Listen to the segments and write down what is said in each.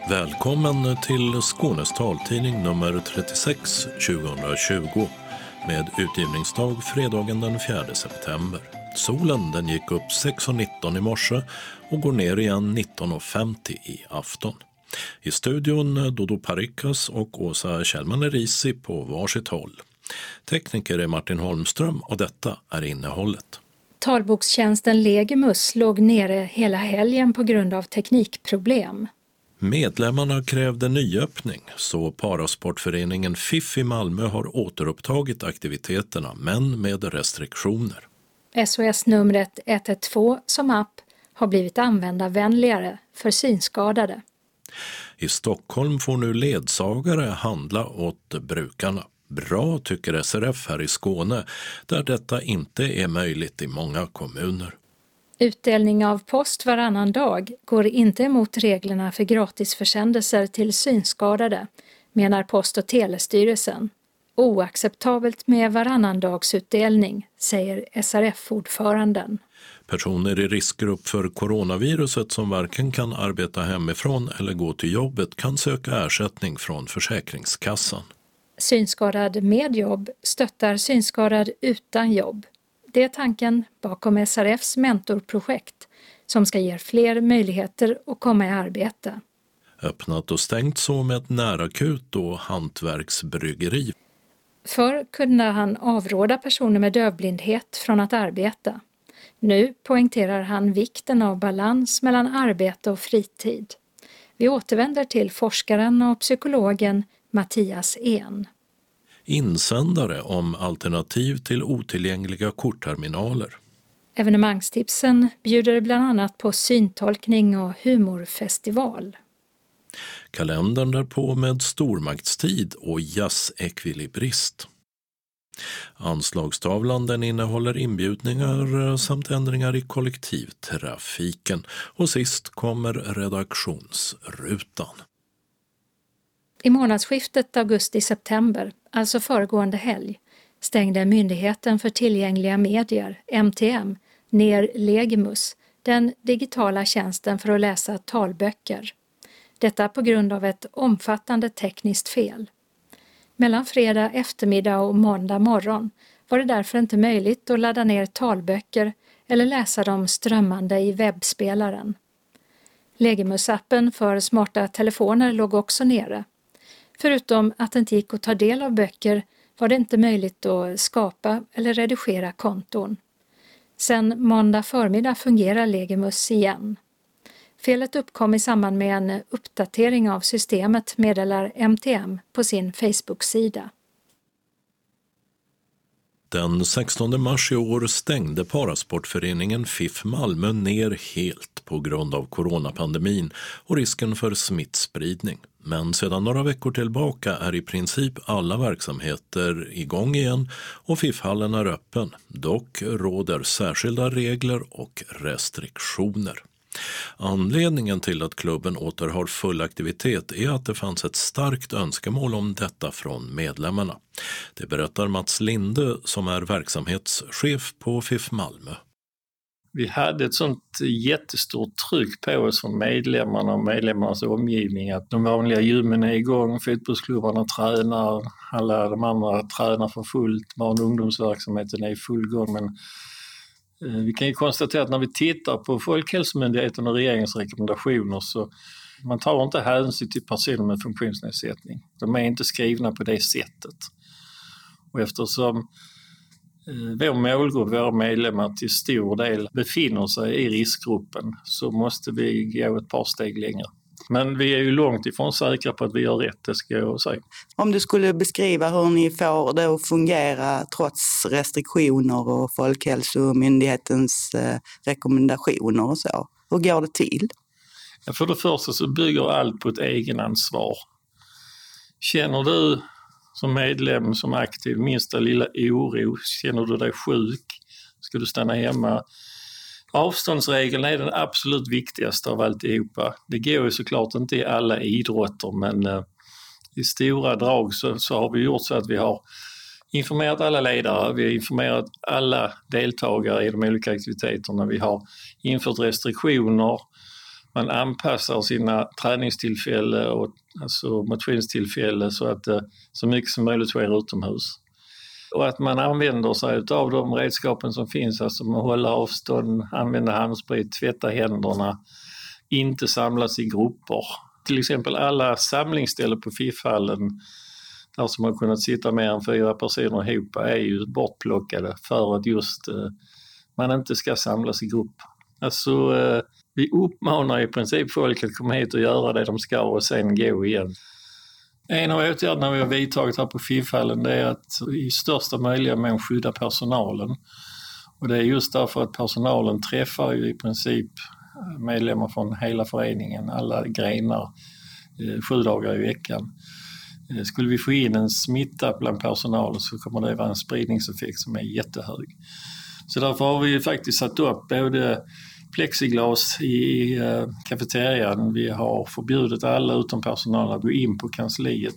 Välkommen till Skånes taltidning nummer 36 2020 med utgivningsdag fredagen den 4 september. Solen den gick upp 6.19 i morse och går ner igen 19.50 i afton. I studion Dodo Parikas och Åsa Kjellman-Erisi på varsitt håll. Tekniker är Martin Holmström och detta är innehållet. Talbokstjänsten Legimus låg nere hela helgen på grund av teknikproblem. Medlemmarna krävde nyöppning, så parasportföreningen FIF i Malmö har återupptagit aktiviteterna, men med restriktioner. SOS-numret 112 som app har blivit användarvänligare för synskadade. I Stockholm får nu ledsagare handla åt brukarna. Bra, tycker SRF här i Skåne, där detta inte är möjligt i många kommuner. Utdelning av post varannan dag går inte emot reglerna för gratisförsändelser till synskadade, menar Post- och telestyrelsen. Oacceptabelt med varannandagsutdelning, säger SRF-ordföranden. Personer i riskgrupp för coronaviruset som varken kan arbeta hemifrån eller gå till jobbet kan söka ersättning från Försäkringskassan. Synskadad med jobb stöttar synskadad utan jobb. Det är tanken bakom SRFs mentorprojekt som ska ge fler möjligheter att komma i arbete. Öppnat och stängt så med ett närakut och hantverksbryggeri. Förr kunde han avråda personer med dövblindhet från att arbeta. Nu poängterar han vikten av balans mellan arbete och fritid. Vi återvänder till forskaren och psykologen Mattias En. Insändare om alternativ till otillgängliga kortterminaler. Evenemangstipsen bjuder bland annat på syntolkning och humorfestival. Kalendern därpå med stormaktstid och jazzekvilibrist. Anslagstavlan den innehåller inbjudningar samt ändringar i kollektivtrafiken. Och sist kommer redaktionsrutan. I månadsskiftet augusti-september, alltså föregående helg, stängde Myndigheten för tillgängliga medier, MTM, ner Legimus, den digitala tjänsten för att läsa talböcker. Detta på grund av ett omfattande tekniskt fel. Mellan fredag eftermiddag och måndag morgon var det därför inte möjligt att ladda ner talböcker eller läsa dem strömmande i webbspelaren. Legimus-appen för smarta telefoner låg också nere. Förutom att det inte gick att ta del av böcker var det inte möjligt att skapa eller redigera konton. Sen måndag förmiddag fungerar Legimus igen. Felet uppkom i samband med en uppdatering av systemet, meddelar MTM på sin Facebook-sida. Den 16 mars i år stängde parasportföreningen FIF Malmö ner helt på grund av coronapandemin och risken för smittspridning. Men sedan några veckor tillbaka är i princip alla verksamheter igång igen och FIF-hallen är öppen. Dock råder särskilda regler och restriktioner. Anledningen till att klubben åter har full aktivitet är att det fanns ett starkt önskemål om detta från medlemmarna. Det berättar Mats Linde som är verksamhetschef på FIF Malmö. Vi hade ett sånt jättestort tryck på oss från medlemmarna och medlemmarnas omgivning att de vanliga gymmen är igång, fotbollsklubbarna tränar, alla de andra tränar för fullt, barn- och ungdomsverksamheten är i full gång. Men vi kan ju konstatera att när vi tittar på Folkhälsomyndigheten och regeringens rekommendationer så man tar inte hänsyn till personer med funktionsnedsättning. De är inte skrivna på det sättet. Och eftersom vår målgrupp, våra medlemmar till stor del befinner sig i riskgruppen så måste vi gå ett par steg längre. Men vi är ju långt ifrån säkra på att vi gör rätt, det ska jag säga. Om du skulle beskriva hur ni får det att fungera trots restriktioner och Folkhälsomyndighetens rekommendationer och så, hur går det till? Ja, för det första så bygger allt på ett egenansvar. Känner du som medlem, som aktiv, minsta lilla oro, känner du dig sjuk, ska du stanna hemma. Avståndsregeln är den absolut viktigaste av alltihopa. Det går ju såklart inte i alla idrotter, men i stora drag så har vi gjort så att vi har informerat alla ledare, vi har informerat alla deltagare i de olika aktiviteterna, vi har infört restriktioner man anpassar sina träningstillfällen och alltså motionstillfällen så att så mycket som möjligt sker utomhus. Och att man använder sig av de redskapen som finns, alltså man håller avstånd, använder handsprit, tvättar händerna, inte samlas i grupper. Till exempel alla samlingsställen på FIF-hallen där som har kunnat sitta mer än 4 personer ihop är ju bortplockade för att just man inte ska samlas i grupp. Alltså vi uppmanar i princip folk att komma hit och göra det de ska och sen gå igen. En av åtgärderna vi har vidtagit här på FIF-hallen är att i största möjliga mån skydda personalen. Och det är just därför att personalen träffar ju i princip medlemmar från hela föreningen, alla grenar, 7 dagar i veckan. Skulle vi få in en smitta bland personalen så kommer det vara en spridningseffekt som är jättehög. Så därför har vi faktiskt satt upp både plexiglas i kafeterian. Vi har förbjudit alla utom personal att gå in på kansliet.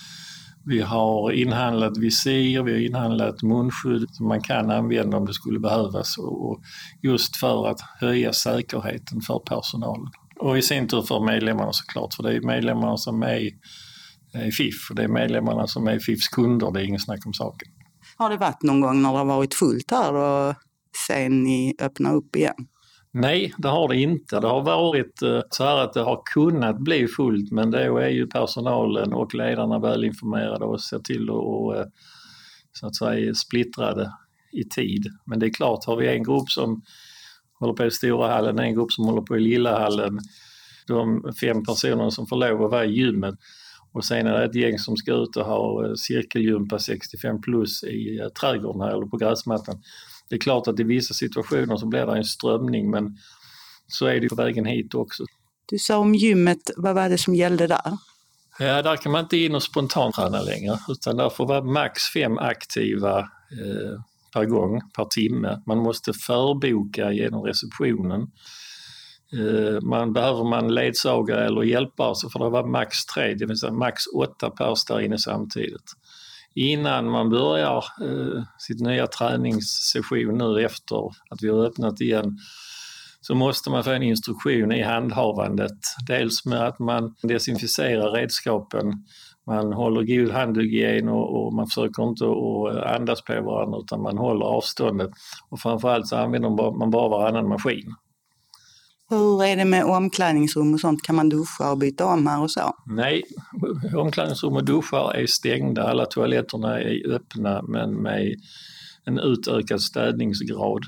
Vi har inhandlat visir, vi har inhandlat munskydd som man kan använda om det skulle behövas. Och just för att höja säkerheten för personalen. Och i sin tur för medlemmarna såklart, för det är medlemmarna som är i FIF och det är medlemmarna som är FIFs kunder, det är ingen snack om saken. Har det varit någon gång när det har varit fullt här och sen ni öppnar upp igen? Nej, det har det inte. Det har varit så här att det har kunnat bli fullt, men då är ju personalen och ledarna väl informerade och ser till att så att säga splittrade i tid. Men det är klart, har vi en grupp som håller på i stora hallen, en grupp som håller på i lilla hallen, de 5 personerna som får lov att vara i gymmet och sen är det ett gäng som ska ut och ha cirkelgympa 65 plus i trädgården här eller på gräsmattan. Det är klart att i vissa situationer så blir det en strömning, men så är det på vägen hit också. Du sa om gymmet, vad var det som gällde där? Ja, där kan man inte in och spontant-träna längre, utan där får vara max 5 aktiva per gång, per timme. Man måste förboka genom receptionen. Behöver man ledsagare eller hjälpare så får det vara max 3, det vill säga max 8 pers där inne samtidigt. Innan man börjar sitt nya träningssession nu efter att vi har öppnat igen så måste man få en instruktion i handhavandet. Dels med att man desinficerar redskapen, man håller god handhygien och man försöker inte att andas på varandra utan man håller avståndet. Och framförallt så använder man bara varannan maskin. Hur är det med omklädningsrum och sånt? Kan man duscha och byta om här och så? Nej, omklädningsrum och duschar är stängda. Alla toaletterna är öppna men med en utökad städningsgrad.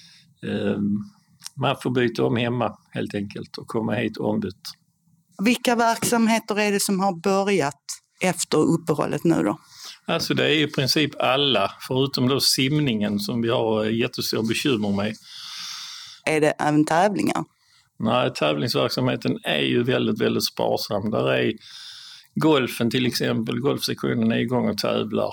Man får byta om hemma helt enkelt och komma hit ombytt. Vilka verksamheter är det som har börjat efter uppehållet nu då? Alltså det är i princip alla, förutom då simningen som vi har jättestora bekymmer med. Är det även tävlingar? Nej, tävlingsverksamheten är ju väldigt, väldigt sparsam. Där är golfen till exempel, golfsektionen är igång och tävlar.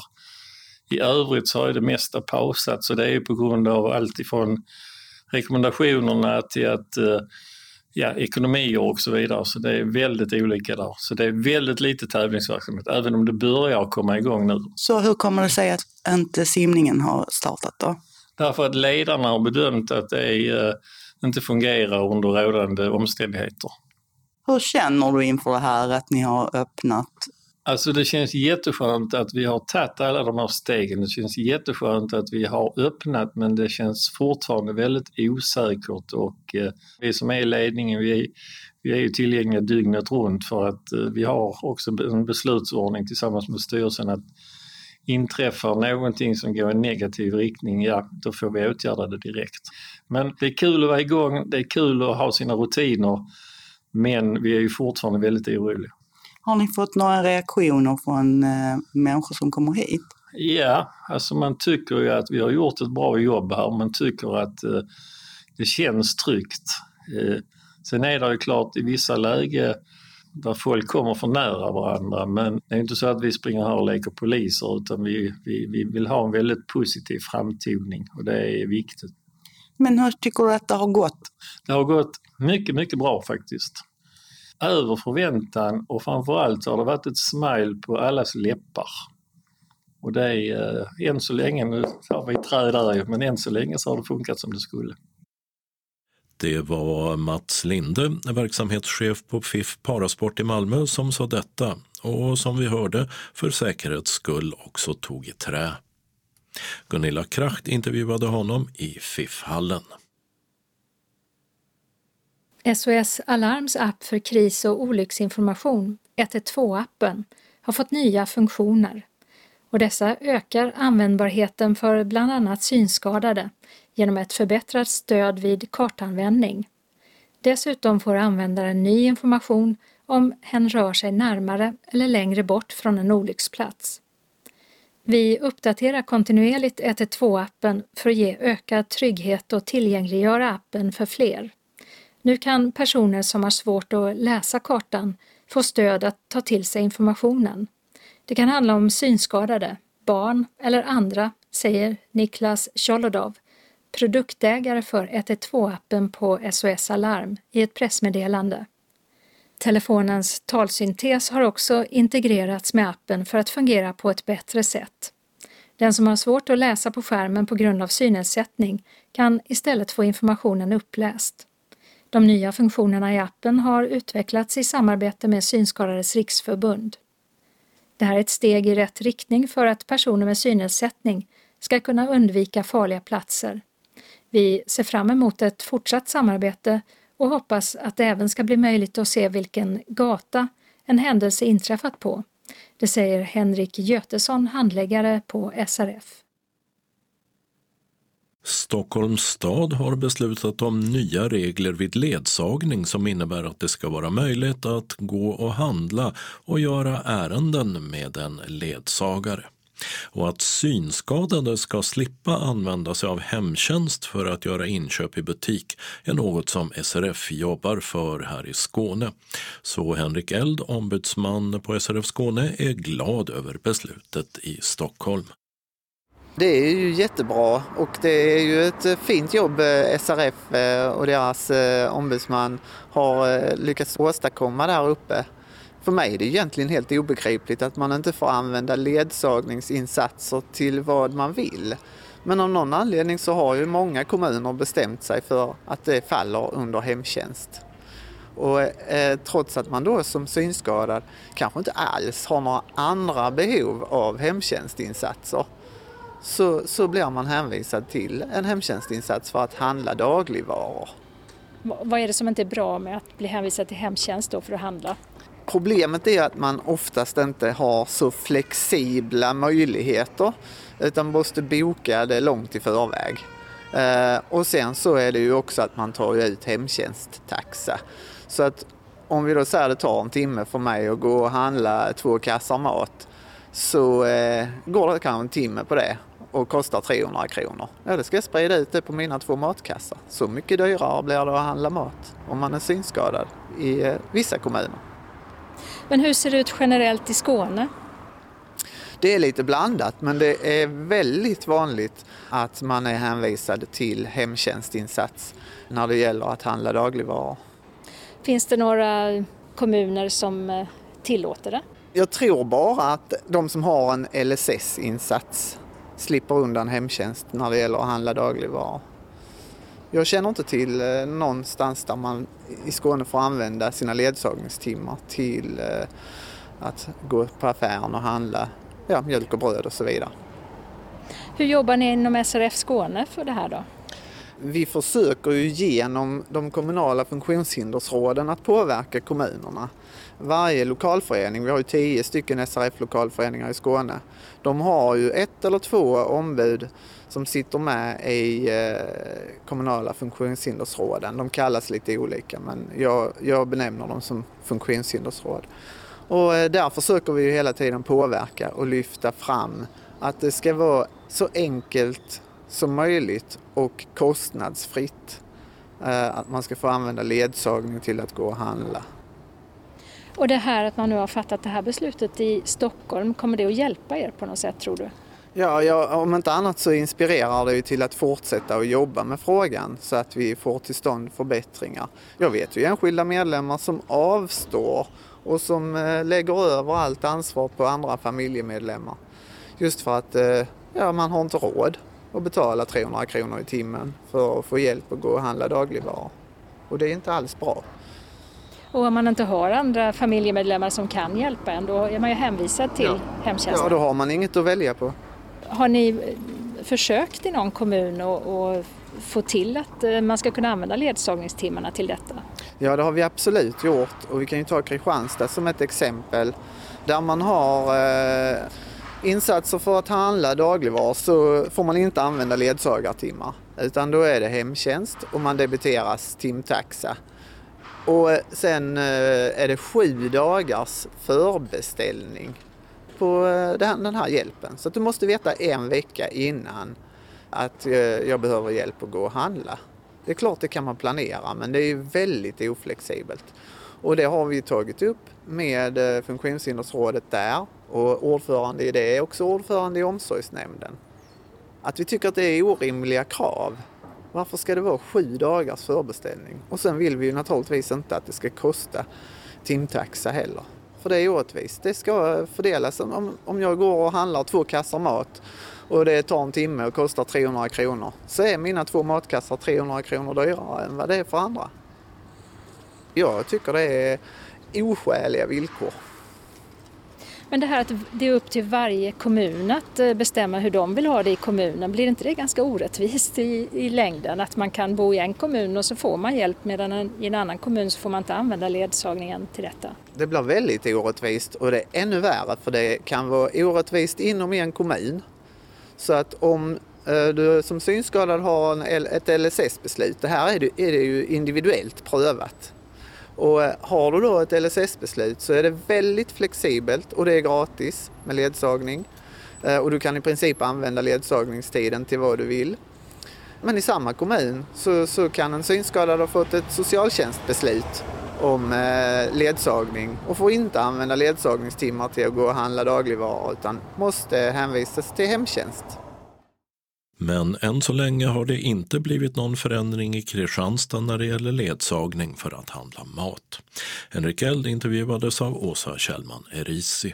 I övrigt så är det mesta pausat, så det är ju på grund av allt ifrån rekommendationerna till att ekonomier och så vidare. Så det är väldigt olika där. Så det är väldigt lite tävlingsverksamhet, även om det börjar komma igång nu. Så hur kommer det sig att inte simningen har startat då? Därför att ledarna har bedömt att det inte fungerar under rådande omständigheter. Hur känner du inför det här att ni har öppnat? Alltså det känns jätteskönt att vi har tagit alla de här stegen. Det känns jätteskönt att vi har öppnat, men det känns fortfarande väldigt osäkert och vi som är i ledningen, vi är ju tillgängliga dygnet runt för att vi har också en beslutsordning tillsammans med styrelsen att inträffar någonting som går i negativ riktning, då får vi åtgärda det direkt. Men det är kul att vara igång, det är kul att ha sina rutiner, men vi är ju fortfarande väldigt oroliga. Har ni fått några reaktioner från människor som kommer hit? Ja, alltså man tycker ju att vi har gjort ett bra jobb här. Man tycker att det känns tryggt. Sen är det ju klart i vissa lägen där folk kommer för nära varandra, men det är inte så att vi springer här och leker poliser, utan vi vill ha en väldigt positiv framtoning och det är viktigt. Men hur tycker du att det har gått? Det har gått mycket, mycket bra faktiskt. Över förväntan och framförallt har det varit ett smile på allas läppar. Och det är än så länge, nu har vi träd där, men än så länge så har det funkat som det skulle. Det var Mats Linde, verksamhetschef på FIF Parasport i Malmö, som sa detta och som vi hörde för säkerhets skull också tog i trä. Gunilla Kracht intervjuade honom i FIF-hallen. SOS Alarms app för kris- och olycksinformation, 112-appen, har fått nya funktioner. Och dessa ökar användbarheten för bland annat synskadade genom ett förbättrat stöd vid kartanvändning. Dessutom får användaren ny information om hen rör sig närmare eller längre bort från en olycksplats. Vi uppdaterar kontinuerligt 112-appen för att ge ökad trygghet och tillgängliggöra appen för fler. Nu kan personer som har svårt att läsa kartan få stöd att ta till sig informationen. Det kan handla om synskadade, barn eller andra, säger Niklas Cholodov, produktägare för 112-appen på SOS Alarm i ett pressmeddelande. Telefonens talsyntes har också integrerats med appen för att fungera på ett bättre sätt. Den som har svårt att läsa på skärmen på grund av synnedsättning kan istället få informationen uppläst. De nya funktionerna i appen har utvecklats i samarbete med Synskadades riksförbund. Det här är ett steg i rätt riktning för att personer med synnedsättning ska kunna undvika farliga platser. Vi ser fram emot ett fortsatt samarbete och hoppas att det även ska bli möjligt att se vilken gata en händelse inträffat på. Det säger Henrik Götesson, handläggare på SRF. Stockholms stad har beslutat om nya regler vid ledsagning som innebär att det ska vara möjligt att gå och handla och göra ärenden med en ledsagare. Och att synskadade ska slippa använda sig av hemtjänst för att göra inköp i butik är något som SRF jobbar för här i Skåne. Så Henrik Eld, ombudsman på SRF Skåne, är glad över beslutet i Stockholm. Det är ju jättebra och det är ju ett fint jobb SRF och deras ombudsman har lyckats åstadkomma där uppe. För mig är det egentligen helt obegripligt att man inte får använda ledsagningsinsatser till vad man vill. Men av någon anledning så har ju många kommuner bestämt sig för att det faller under hemtjänst. Och trots att man då som synskadad kanske inte alls har några andra behov av hemtjänstinsatser så blir man hänvisad till en hemtjänstinsats för att handla dagligvaror. Vad är det som inte är bra med att bli hänvisad till hemtjänst då för att handla? Problemet är att man oftast inte har så flexibla möjligheter utan måste boka det långt i förväg. Och sen så är det ju också att man tar ut hemtjänsttaxa. Så att om vi då säger att det tar en timme för mig att gå och handla 2 kassar mat så går det kanske en timme på det och kostar 300 kronor. Ja, det ska jag sprida ut det på mina 2 matkassar. Så mycket dyrare blir det att handla mat om man är synskadad i vissa kommuner. Men hur ser det ut generellt i Skåne? Det är lite blandat, men det är väldigt vanligt att man är hänvisad till hemtjänstinsats när det gäller att handla dagligvaror. Finns det några kommuner som tillåter det? Jag tror bara att de som har en LSS-insats slipper undan hemtjänst när det gäller att handla dagligvaror. Jag känner inte till någonstans där man i Skåne får använda sina ledsagningstimmar till att gå på affären och handla mjölk och bröd och så vidare. Hur jobbar ni inom SRF Skåne för det här då? Vi försöker ju genom de kommunala funktionshindersråden att påverka kommunerna. Varje lokalförening, vi har ju 10 stycken SRF-lokalföreningar i Skåne, de har ju 1 eller 2 ombud som sitter med i kommunala funktionshindersråden. De kallas lite olika, men jag benämner dem som funktionshindersråd. Och där försöker vi ju hela tiden påverka och lyfta fram att det ska vara så enkelt som möjligt och kostnadsfritt. Att man ska få använda ledsagning till att gå och handla. Och det här att man nu har fattat det här beslutet i Stockholm, kommer det att hjälpa er på något sätt tror du? Ja, om inte annat så inspirerar det ju till att fortsätta att jobba med frågan så att vi får till stånd förbättringar. Jag vet ju enskilda medlemmar som avstår och som lägger över allt ansvar på andra familjemedlemmar. Just för att man har inte råd att betala 300 kronor i timmen för att få hjälp att gå och handla dagligvaror. och det är inte alls bra. Och om man inte har andra familjemedlemmar som kan hjälpa en, då är man ju hänvisad till hemtjänsten. Ja, då har man inget att välja på. Har ni försökt i någon kommun och få till att man ska kunna använda ledsagningstimmarna till detta? Ja, det har vi absolut gjort, och vi kan ju ta Kristianstad som ett exempel. Där man har insatser för att handla dagligvaror så får man inte använda ledsagartimmar, utan då är det hemtjänst och man debiteras timtaxa. Och sen är det 7 dagars förbeställning på den här hjälpen. Så att du måste veta 1 vecka innan att jag behöver hjälp att gå och handla. Det är klart det kan man planera, men det är ju väldigt oflexibelt. Och det har vi tagit upp med funktionshindersrådet där, och ordförande i det är också ordförande i omsorgsnämnden. Att vi tycker att det är orimliga krav. Varför ska det vara 7 dagars förbeställning? Och sen vill vi ju naturligtvis inte att det ska kosta timtaxa heller. För det är orättvist. Det ska fördelas. Om jag går och handlar 2 kassar mat och det tar en timme och kostar 300 kronor, så är mina 2 matkassar 300 kronor dyrare än vad det är för andra. Jag tycker det är oskäliga villkor. Men det här att det är upp till varje kommun att bestämma hur de vill ha det i kommunen, blir inte det ganska orättvist i längden? Att man kan bo i en kommun och så får man hjälp, medan i en annan kommun så får man inte använda ledsagningen till detta? Det blir väldigt orättvist, och det är ännu värre för det kan vara orättvist inom en kommun. Så att om du som synskadad har ett LSS-beslut, det här är det ju individuellt prövat. Och har du då ett LSS-beslut så är det väldigt flexibelt och det är gratis med ledsagning. Och du kan i princip använda ledsagningstiden till vad du vill. Men i samma kommun så kan en synskadad ha fått ett socialtjänstbeslut om ledsagning och får inte använda ledsagningstimmar till att gå och handla dagligvaror, utan måste hänvisas till hemtjänst. Men än så länge har det inte blivit någon förändring i Kristianstad när det gäller ledsagning för att handla mat. Henrik Eld intervjuades av Åsa Kjellman Erisi.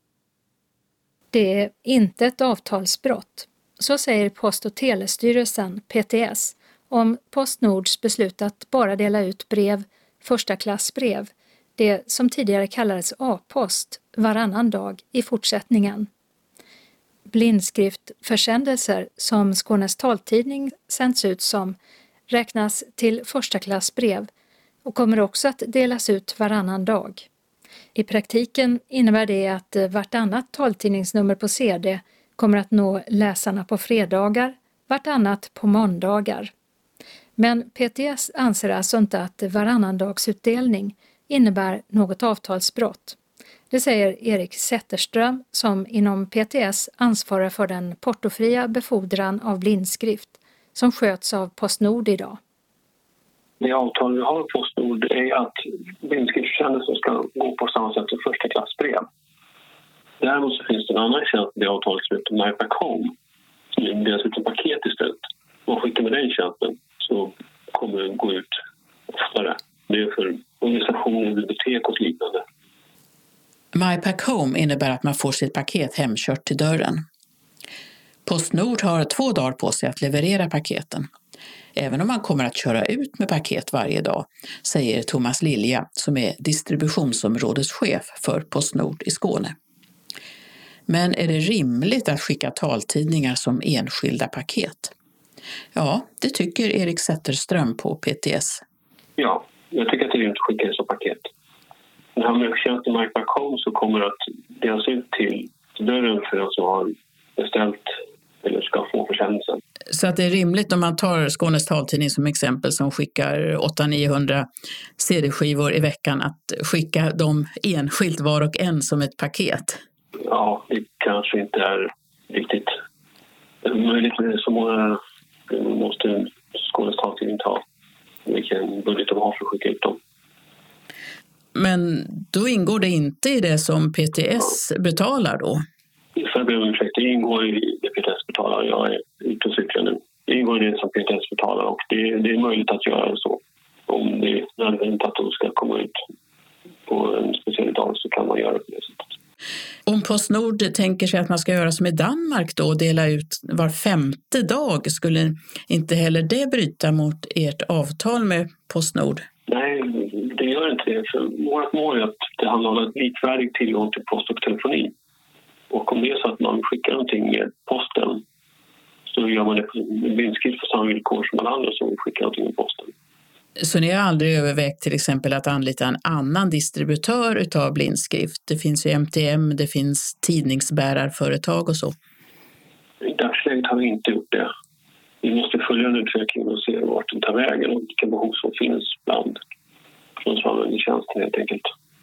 Det är inte ett avtalsbrott. Så säger Post- och telestyrelsen, PTS, om Postnords beslut att bara dela ut brev, första klassbrev, det som tidigare kallades A-post, varannan dag i fortsättningen. Blindskriftförsändelser som Skånes taltidning sänds ut som räknas till första klassbrev och kommer också att delas ut varannan dag. I praktiken innebär det att vartannat taltidningsnummer på CD kommer att nå läsarna på fredagar, vartannat på måndagar. Men PTS anser alltså inte att varannandagsutdelning innebär något avtalsbrott. Det säger Erik Zetterström som inom PTS ansvarar för den portofria befordran av blindskrift som sköts av Postnord idag. Det avtal vi har på Postnord är att blindskriftförsändelser ska gå på samma sätt som första klassbrev. Däremot så finns det en annan tjänst i det avtalet som heter MyPackHome som delas ut en paket istället. Om man skickar med den tjänsten så kommer den gå ut oftare. Det är för organisationer, bibliotek och liknande. MyPackHome innebär att man får sitt paket hemkört till dörren. Postnord har 2 dagar på sig att leverera paketen. Även om man kommer att köra ut med paket varje dag, säger Thomas Lilja som är distributionsområdeschef för Postnord i Skåne. Men är det rimligt att skicka taltidningar som enskilda paket? Ja, det tycker Erik Zetterström på PTS. Ja, jag tycker att det är rimligt att skicka det som paket. Den här med tjänsten MyPackHome så kommer att delas ut till dörren för den som har beställt eller ska få försändelsen. Så att det är rimligt om man tar Skånes taltidning som exempel som skickar 800-900 CD-skivor i veckan att skicka dem enskilt var och en som ett paket? Ja, det kanske inte är riktigt möjligt. Så många måste Skånes taltidning ta vilken budget de har för att skicka ut dem. Men då ingår det inte i det som PTS betalar då? För att be om ursäkt, det ingår i det PTS betalar. Jag är ute och cyklar nu. Det ingår i det som PTS betalar och det är möjligt att göra så. Om det är nödvändigt att de ska komma ut på en speciell dag så kan man göra det på det sättet. Om Postnord tänker sig att man ska göra som i Danmark då och dela ut var 5:e dag, skulle inte heller det bryta mot ert avtal med Postnord? Nej, det gör inte det. För vårt mål är att det handlar om likvärdig tillgång till post och telefoni. Och om det är så att man skickar någonting med posten så gör man det med blindskrift för samma villkor som alla andra som skickar någonting med posten. Så ni har aldrig övervägt till exempel att anlita en annan distributör utav blindskrift? Det finns ju MTM, det finns tidningsbärarföretag och så. I dagsläget har vi inte gjort det. Vi måste följa en utveckling och se vart den tar vägen och vilka behov som finns bland de som använder tjänsten helt enkelt.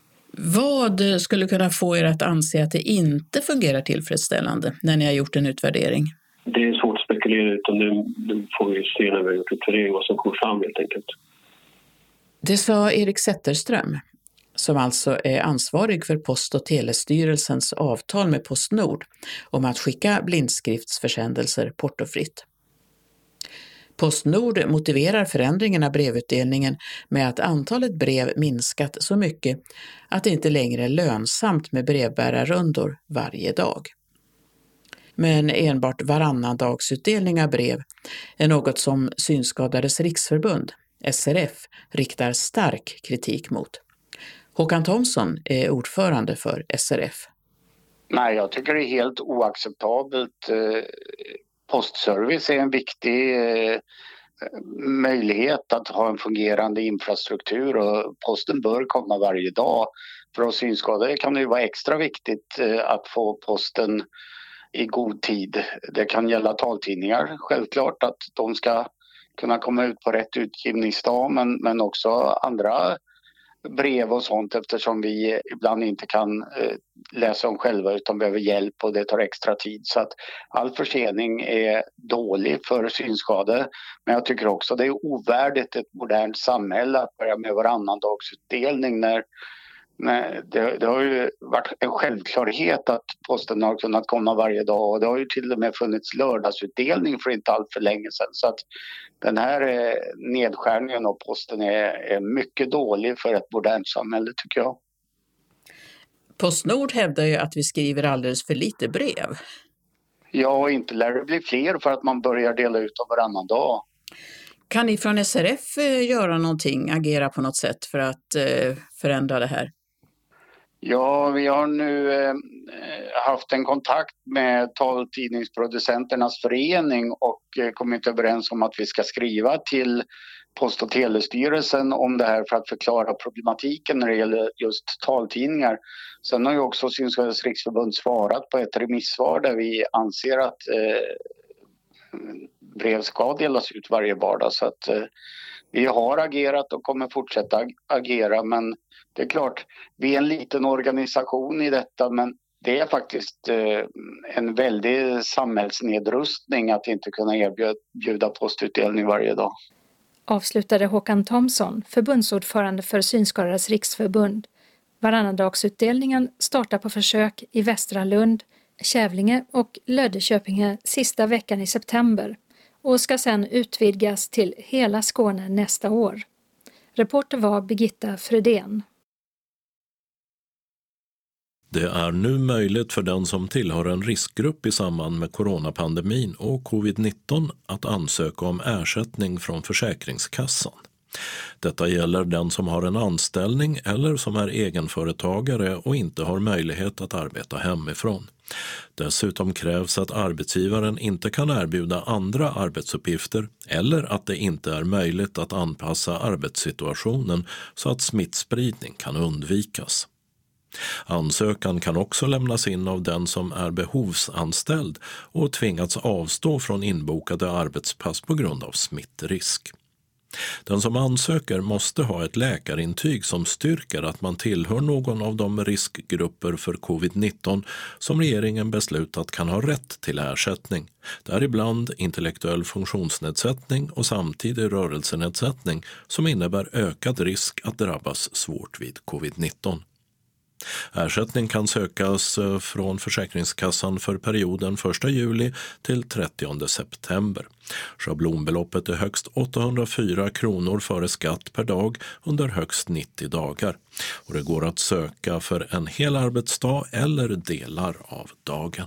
Vad skulle kunna få er att anse att det inte fungerar tillfredsställande när ni har gjort en utvärdering? Det är svårt att spekulera utan det får vi se när vi har gjort utvärdering vad som kommer fram helt enkelt. Det sa Erik Zetterström, som alltså är ansvarig för Post- och telestyrelsens avtal med Postnord om att skicka blindskriftsförsändelser portofritt. Postnord motiverar förändringen av brevutdelningen med att antalet brev minskat så mycket att det inte längre är lönsamt med brevbärarrundor varje dag. Men enbart varannandagsutdelning av brev är något som Synskadades riksförbund, SRF, riktar stark kritik mot. Håkan Thomsson är ordförande för SRF. Nej, jag tycker det är helt oacceptabelt. Postservice är en viktig möjlighet att ha en fungerande infrastruktur och posten bör komma varje dag. För oss synskadade kan det ju vara extra viktigt att få posten i god tid. Det kan gälla taltidningar, självklart att de ska kunna komma ut på rätt utgivningsdag men också andra brev och sånt eftersom vi ibland inte kan läsa om själva utan behöver hjälp och det tar extra tid. Så att all försening är dålig för synskadade. Men jag tycker också det är ovärdigt ett modernt samhälle att börja med varannandagsutdelning när det har ju varit en självklarhet att posten har kunnat komma varje dag och det har ju till och med funnits lördagsutdelning för inte allt för länge sedan. Så att den här nedskärningen av posten är mycket dålig för ett modernt samhälle tycker jag. Postnord hävdar ju att vi skriver alldeles för lite brev. Ja, inte lär det bli fler för att man börjar dela ut dem varannan dag. Kan ni från SRF göra någonting, agera på något sätt för att förändra det här? Ja, vi har nu haft en kontakt med taltidningsproducenternas förening och kommit överens om att vi ska skriva till Post- och telestyrelsen om det här för att förklara problematiken när det gäller just taltidningar. Sen har ju också Synskadades riksförbund svarat på ett remissvar där vi anser att brev ska delas ut varje vardag. Så att vi har agerat och kommer fortsätta agera, men det är klart, vi är en liten organisation i detta, men det är faktiskt en väldig samhällsnedrustning att inte kunna erbjuda postutdelning varje dag. Avslutade Håkan Thomsson, förbundsordförande för Synskadades riksförbund. Varannandagsutdelningen startar på försök i Västra Lund, Kävlinge och Löddeköpinge sista veckan i september och ska sedan utvidgas till hela Skåne nästa år. Reporter var Birgitta Fredén. Det är nu möjligt för den som tillhör en riskgrupp i samband med coronapandemin och covid-19 att ansöka om ersättning från Försäkringskassan. Detta gäller den som har en anställning eller som är egenföretagare och inte har möjlighet att arbeta hemifrån. Dessutom krävs att arbetsgivaren inte kan erbjuda andra arbetsuppgifter eller att det inte är möjligt att anpassa arbetssituationen så att smittspridning kan undvikas. Ansökan kan också lämnas in av den som är behovsanställd och tvingats avstå från inbokade arbetspass på grund av smittrisk. Den som ansöker måste ha ett läkarintyg som styrker att man tillhör någon av de riskgrupper för covid-19 som regeringen beslutat kan ha rätt till ersättning, däribland intellektuell funktionsnedsättning och samtidig rörelsenedsättning som innebär ökad risk att drabbas svårt vid covid-19. Ersättning kan sökas från Försäkringskassan för perioden 1 juli till 30 september. Schablonbeloppet är högst 804 kronor före skatt per dag under högst 90 dagar. Och det går att söka för en hel arbetsdag eller delar av dagen.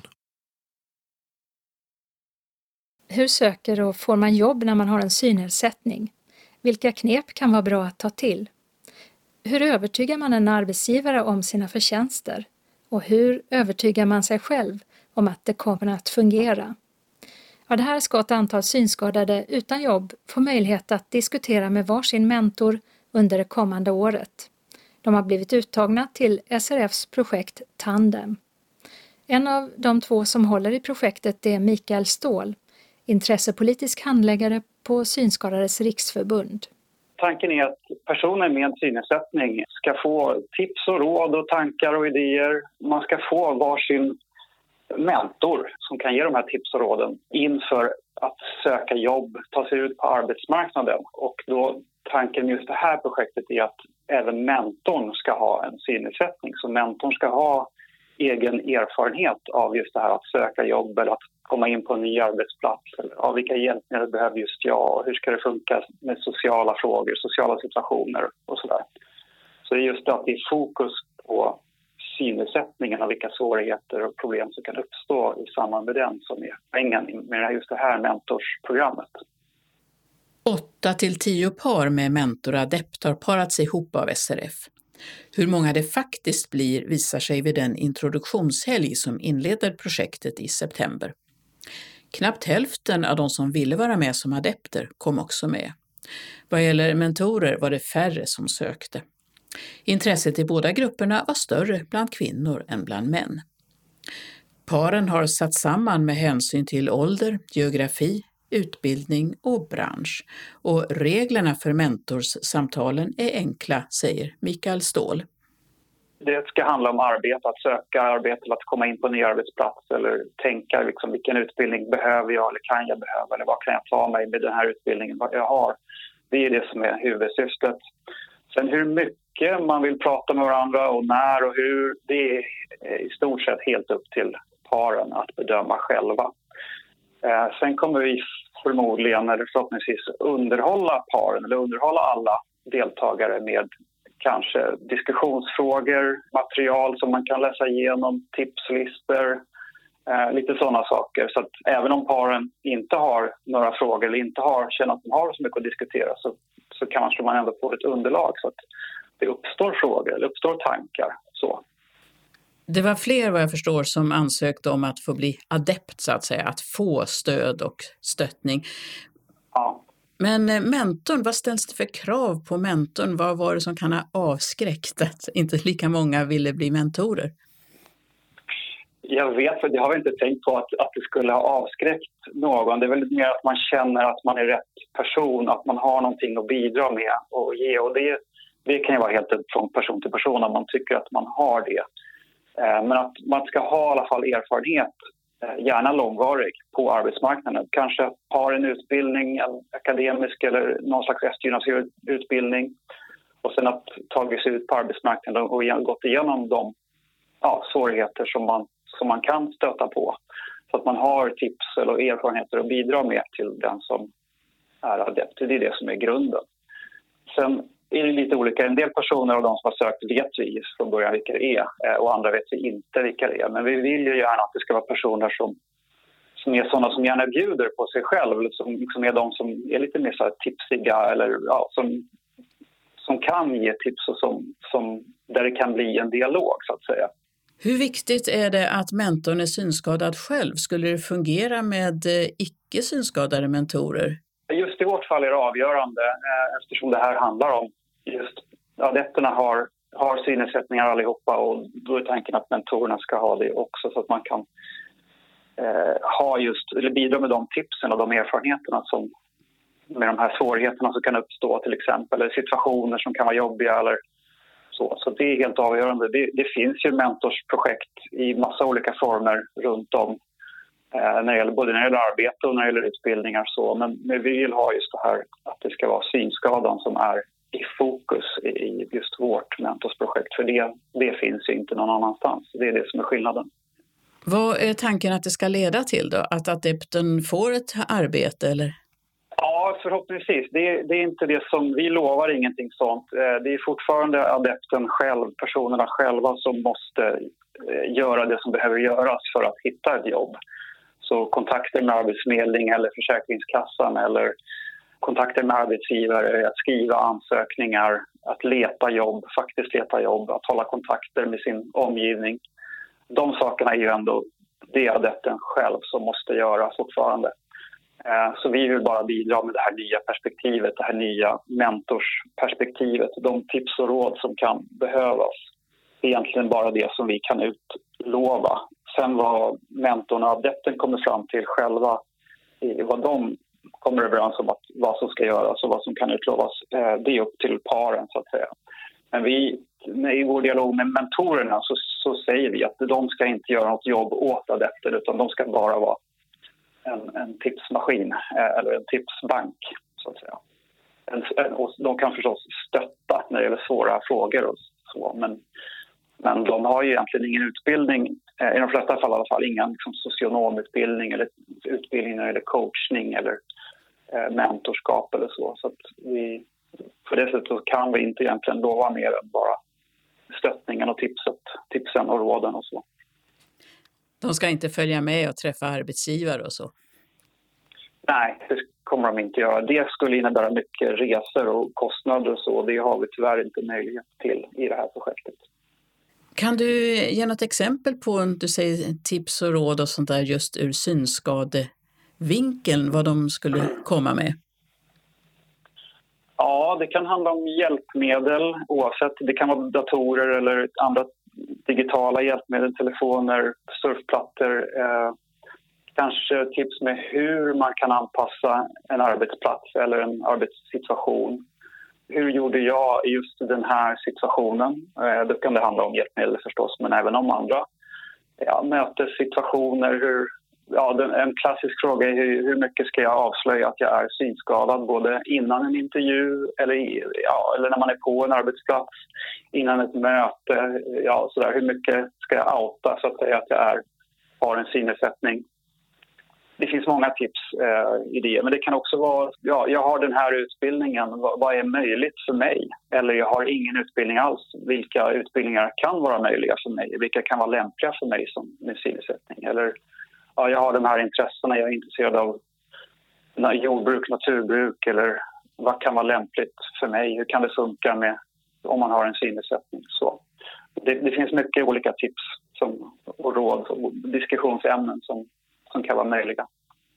Hur söker och får man jobb när man har en synnedsättning? Vilka knep kan vara bra att ta till? Hur övertygar man en arbetsgivare om sina förtjänster? Och hur övertygar man sig själv om att det kommer att fungera? Ja, det här ska ett antal synskadade utan jobb få möjlighet att diskutera med varsin mentor under det kommande året. De har blivit uttagna till SRFs projekt Tandem. En av de två som håller i projektet är Mikael Ståhl, intressepolitisk handläggare på Synskadades riksförbund. Tanken är att personer med en synnedsättning ska få tips och råd och tankar och idéer. Man ska få varsin mentor som kan ge de här tips och råden inför att söka jobb, ta sig ut på arbetsmarknaden. Och då tanken med just det här projektet är att även mentorn ska ha en synnedsättning. Så mentorn ska ha egen erfarenhet av just det här att söka jobb eller att komma in på en ny arbetsplats. Eller vilka hjälpmedel behöver just jag och hur ska det funka med sociala frågor, sociala situationer och sådär. Så det är just att det är fokus på synnedsättningen och vilka svårigheter och problem som kan uppstå i samband med den som är poängen med just det här mentorsprogrammet. 8-10 par med mentoradept har parats ihop av SRF. Hur många det faktiskt blir visar sig vid den introduktionshelg som inleder projektet i september. Knappt hälften av de som ville vara med som adepter kom också med. Vad gäller mentorer var det färre som sökte. Intresset i båda grupperna var större bland kvinnor än bland män. Paren har satt samman med hänsyn till ålder, geografi, utbildning och bransch. Och reglerna för mentorssamtalen är enkla, säger Mikael Ståhl. Det ska handla om arbete, att söka arbete eller att komma in på en ny arbetsplats eller tänka liksom, vilken utbildning behöver jag eller kan jag behöva eller vad kan jag ta mig med den här utbildningen, vad jag har. Det är det som är huvudsyftet. Sen hur mycket man vill prata med varandra och när och hur, det är i stort sett helt upp till paren att bedöma själva. Sen kommer vi förmodligen eller förhoppningsvis underhålla paren eller underhålla alla deltagare med kanske diskussionsfrågor, material som man kan läsa igenom, tipslistor, lite sådana saker. Så att även om paren inte har några frågor eller inte känner att de har så mycket att diskutera så kanske man ändå får ett underlag så att det uppstår frågor eller uppstår tankar. Så. Det var fler vad jag förstår som ansökte om att få bli adept så att säga, att få stöd och stöttning. Ja. Men mentorn, vad ställs det för krav på mentorn? Vad var det som kan ha avskräckt att inte lika många ville bli mentorer? Jag vet, för jag har inte tänkt på att det skulle ha avskräckt någon. Det är väldigt mer att man känner att man är rätt person, att man har någonting att bidra med och ge. Och det kan ju vara helt från person till person om man tycker att man har det. Men att man ska ha i alla fall erfarenhet, gärna långvarig, på arbetsmarknaden. Kanske har en utbildning, en akademisk eller någon slags eftergymnasial utbildning. Och sen att tagit sig ut på arbetsmarknaden och gått igenom de svårigheter som man kan stöta på. Så att man har tips eller erfarenheter att bidra med till den som är adept. Det är det som är grunden. Sen är det lite olika. En del personer av de som har sökt vet vi från början vilka det är och andra vet vi inte vilka det är. Men vi vill ju gärna att det ska vara personer som är sådana som gärna bjuder på sig själv. Som är de som är lite mer så här tipsiga eller som kan ge tips och där det kan bli en dialog så att säga. Hur viktigt är det att mentorn är synskadad själv? Skulle det fungera med icke-synskadade mentorer? Just i vårt fall är det avgörande eftersom det här handlar om just adepterna har synnedsättningar allihopa och då är tanken att mentorerna ska ha det också så att man kan bidra med de tipsen och de erfarenheterna som med de här svårigheterna som kan uppstå till exempel eller situationer som kan vara jobbiga eller så det är helt avgörande. Det finns ju mentorsprojekt i massa olika former runt om både när det gäller arbete och när det gäller utbildningar så. Men vi vill ha just det här att det ska vara synskadan som är i fokus i just vårt mentorsprojekt. För det finns ju inte någon annanstans. Det är det som är skillnaden. Vad är tanken att det ska leda till då? Att adepten får ett arbete eller? Ja, förhoppningsvis. Det är inte det som vi lovar, ingenting sånt. Det är fortfarande adepten själv, personerna själva som måste göra det som behöver göras för att hitta ett jobb. Så kontakter med arbetsförmedling eller försäkringskassan eller kontakter med arbetsgivare, att skriva ansökningar, att leta jobb, faktiskt leta jobb, att hålla kontakter med sin omgivning. De sakerna är ju ändå det adepten själv som måste göra fortfarande. Så vi vill bara bidra med det här nya perspektivet, det här nya mentorsperspektivet, de tips och råd som kan behövas. Det är egentligen bara det som vi kan utlova. Sen vad mentorn och adepten kommer fram till själva, vad de kommer överens om vad som ska göras och vad som kan utlovas, det är upp till paren så att säga. Men i vår dialog med mentorerna så säger vi att de ska inte göra något jobb åt adepter, utan de ska bara vara en tipsmaskin eller en tipsbank så att säga. De kan förstås stötta när det gäller svåra frågor och så, men de har ju egentligen ingen utbildning, i de flesta fall i alla fall, ingen liksom socionomutbildning eller utbildning när det gäller coachning eller mentorskap eller så. Så att för det sättet kan vi inte egentligen lova mer än bara stöttningen och tipsen och råden och så. De ska inte följa med och träffa arbetsgivare och så? Nej, det kommer de inte göra. Det skulle innebära mycket resor och kostnader och så. Det har vi tyvärr inte möjlighet till i det här projektet. Kan du ge något exempel på, du säger tips och råd och sånt där just ur synskadevinkeln, vad de skulle komma med? Ja, det kan handla om hjälpmedel oavsett. Det kan vara datorer eller andra digitala hjälpmedel, telefoner, surfplattor. Kanske tips med hur man kan anpassa en arbetsplats eller en arbetssituation. Hur gjorde jag i just den här situationen? Då kan det handla om hjälpmedel förstås, men även om andra mötessituationer. En klassisk fråga är hur mycket ska jag avslöja att jag är synskadad både innan en intervju eller när man är på en arbetsplats, innan ett möte. Sådär. Hur mycket ska jag outa så att säga att jag har en synnedsättning? Det finns många tips i det, men det kan också vara, jag har den här utbildningen, vad är möjligt för mig? Eller jag har ingen utbildning alls, vilka utbildningar kan vara möjliga för mig? Vilka kan vara lämpliga för mig som med synnedsättning? Eller jag har de här intressena, jag är intresserad av jordbruk, naturbruk, eller vad kan vara lämpligt för mig? Hur kan det funka med om man har en synnedsättning? Så det finns mycket olika tips och råd och diskussionsämnen som kan vara möjliga.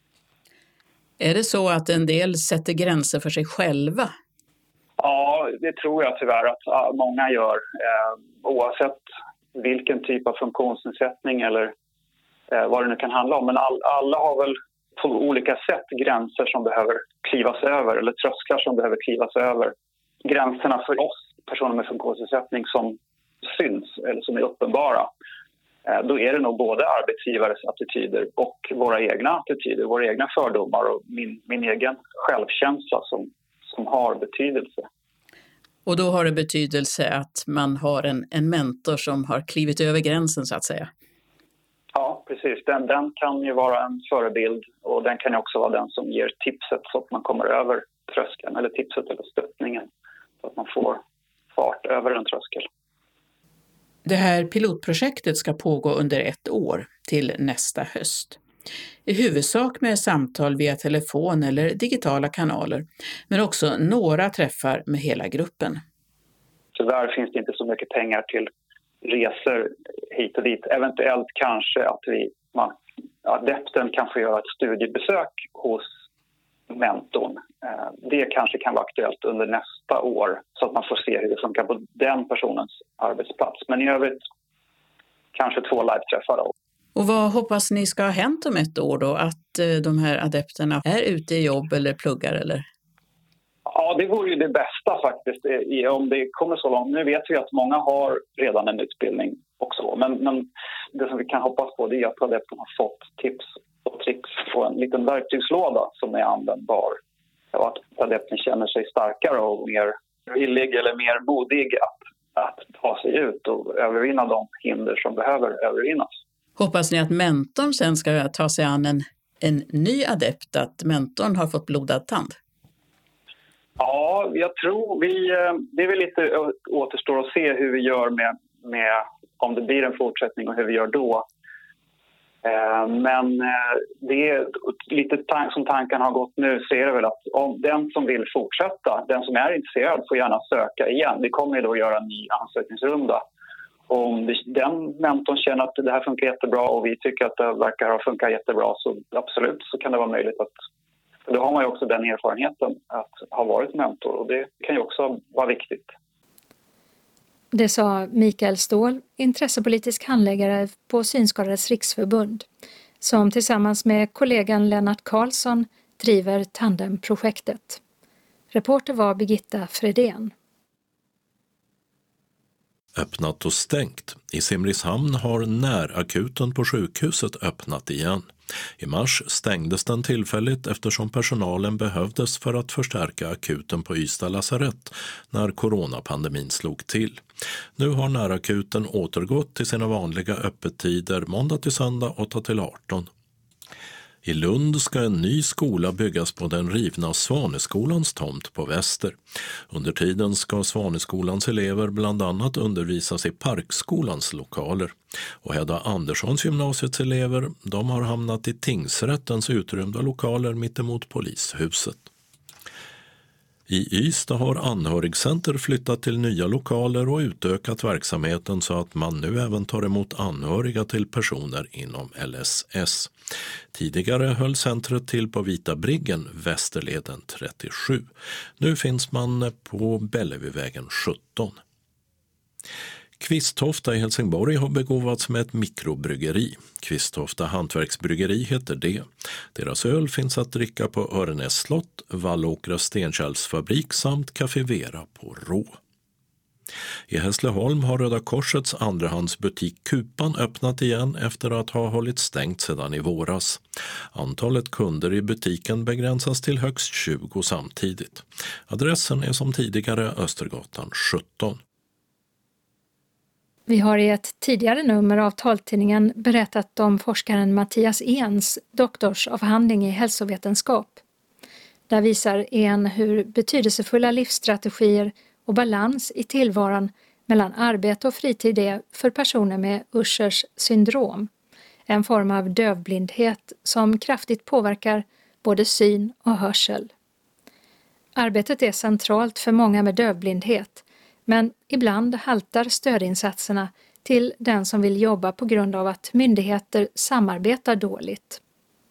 Är det så att en del sätter gränser för sig själva? Ja, det tror jag tyvärr att många gör. Oavsett vilken typ av funktionsnedsättning eller vad det nu kan handla om. Men alla har väl på olika sätt gränser som behöver klivas över eller trösklar som behöver klivas över. Gränserna för oss personer med funktionsnedsättning som syns eller som är uppenbara. Då är det nog både arbetsgivares attityder och våra egna attityder, våra egna fördomar och min egen självkänsla som har betydelse. Och då har det betydelse att man har en mentor som har klivit över gränsen så att säga? Ja, precis. Den kan ju vara en förebild och den kan ju också vara den som ger tipset så att man kommer över tröskeln, eller tipset eller stöttningen så att man får fart över en tröskel. Det här pilotprojektet ska pågå under 1 år till nästa höst. I huvudsak med samtal via telefon eller digitala kanaler, men också några träffar med hela gruppen. Tyvärr finns det inte så mycket pengar till resor hit och dit. Eventuellt kanske att adepten kan få göra ett studiebesök hos mentorn. Det kanske kan vara aktuellt under nästa år så att man får se hur det funkar på den personens arbetsplats. Men i övrigt kanske 2 live-träffar då. Och vad hoppas ni ska ha hänt om 1 år då? Att de här adepterna är ute i jobb eller pluggar eller? Ja, det vore ju det bästa faktiskt om det kommer så långt. Nu vet vi att många har redan en utbildning också. Men det som vi kan hoppas på det är att adepterna har fått tips och tricks på en liten verktygslåda som är användbar. Och att adepten känner sig starkare och mer villig eller mer modig att ta sig ut och övervinna de hinder som behöver övervinnas. Hoppas ni att mentorn sen ska ta sig an en ny adept, att mentorn har fått blodad tand? Ja, jag tror det är väl lite återstår att se hur vi gör med om det blir en fortsättning och hur vi gör då. Men det är lite som tanken har gått nu, så är det väl att om den som vill fortsätta, den som är intresserad, får gärna söka igen. Vi kommer ju då göra en ny ansökningsrunda. Om den mentorn känner att det här funkar jättebra och vi tycker att det verkar ha funkat jättebra, så absolut så kan det vara möjligt att... Då har man ju också den erfarenheten att ha varit mentor, och det kan ju också vara viktigt. Det sa Mikael Ståhl, intressepolitisk handläggare på Synskadades riksförbund, som tillsammans med kollegan Lennart Karlsson driver Tandemprojektet. Reporter var Birgitta Fredén. Öppnat och stängt. I Simrishamn har närakuten på sjukhuset öppnat igen. I mars stängdes den tillfälligt eftersom personalen behövdes för att förstärka akuten på Ystad lasarett när coronapandemin slog till. Nu har närakuten återgått till sina vanliga öppettider måndag till söndag 8-18. I Lund ska en ny skola byggas på den rivna Svaneskolans tomt på Väster. Under tiden ska Svaneskolans elever bland annat undervisas i Parkskolans lokaler. Och Hedda Anderssons gymnasiets elever, de har hamnat i tingsrättens utrymda lokaler mittemot polishuset. I Ystad har Anhörigcenter flyttat till nya lokaler och utökat verksamheten så att man nu även tar emot anhöriga till personer inom LSS. Tidigare höll centret till på Vita Briggen, Västerleden 37. Nu finns man på Bellevuvägen 17. Kvisthofta i Helsingborg har begåvats med ett mikrobryggeri. Kvisthofta hantverksbryggeri heter det. Deras öl finns att dricka på Örenäs slott, Vallåkra stenkärlsfabrik samt Café Vera på Rå. I Hässleholm har Röda Korsets andrahandsbutik Kupan öppnat igen efter att ha hållit stängt sedan i våras. Antalet kunder i butiken begränsas till högst 20 samtidigt. Adressen är som tidigare Östergatan 17. Vi har i ett tidigare nummer av taltidningen berättat om forskaren Mattias Ehns doktorsavhandling i hälsovetenskap. Där visar Ehn hur betydelsefulla livsstrategier och balans i tillvaron mellan arbete och fritid är för personer med Uschers syndrom, en form av dövblindhet som kraftigt påverkar både syn och hörsel. Arbetet är centralt för många med dövblindhet, men ibland haltar stödinsatserna till den som vill jobba på grund av att myndigheter samarbetar dåligt.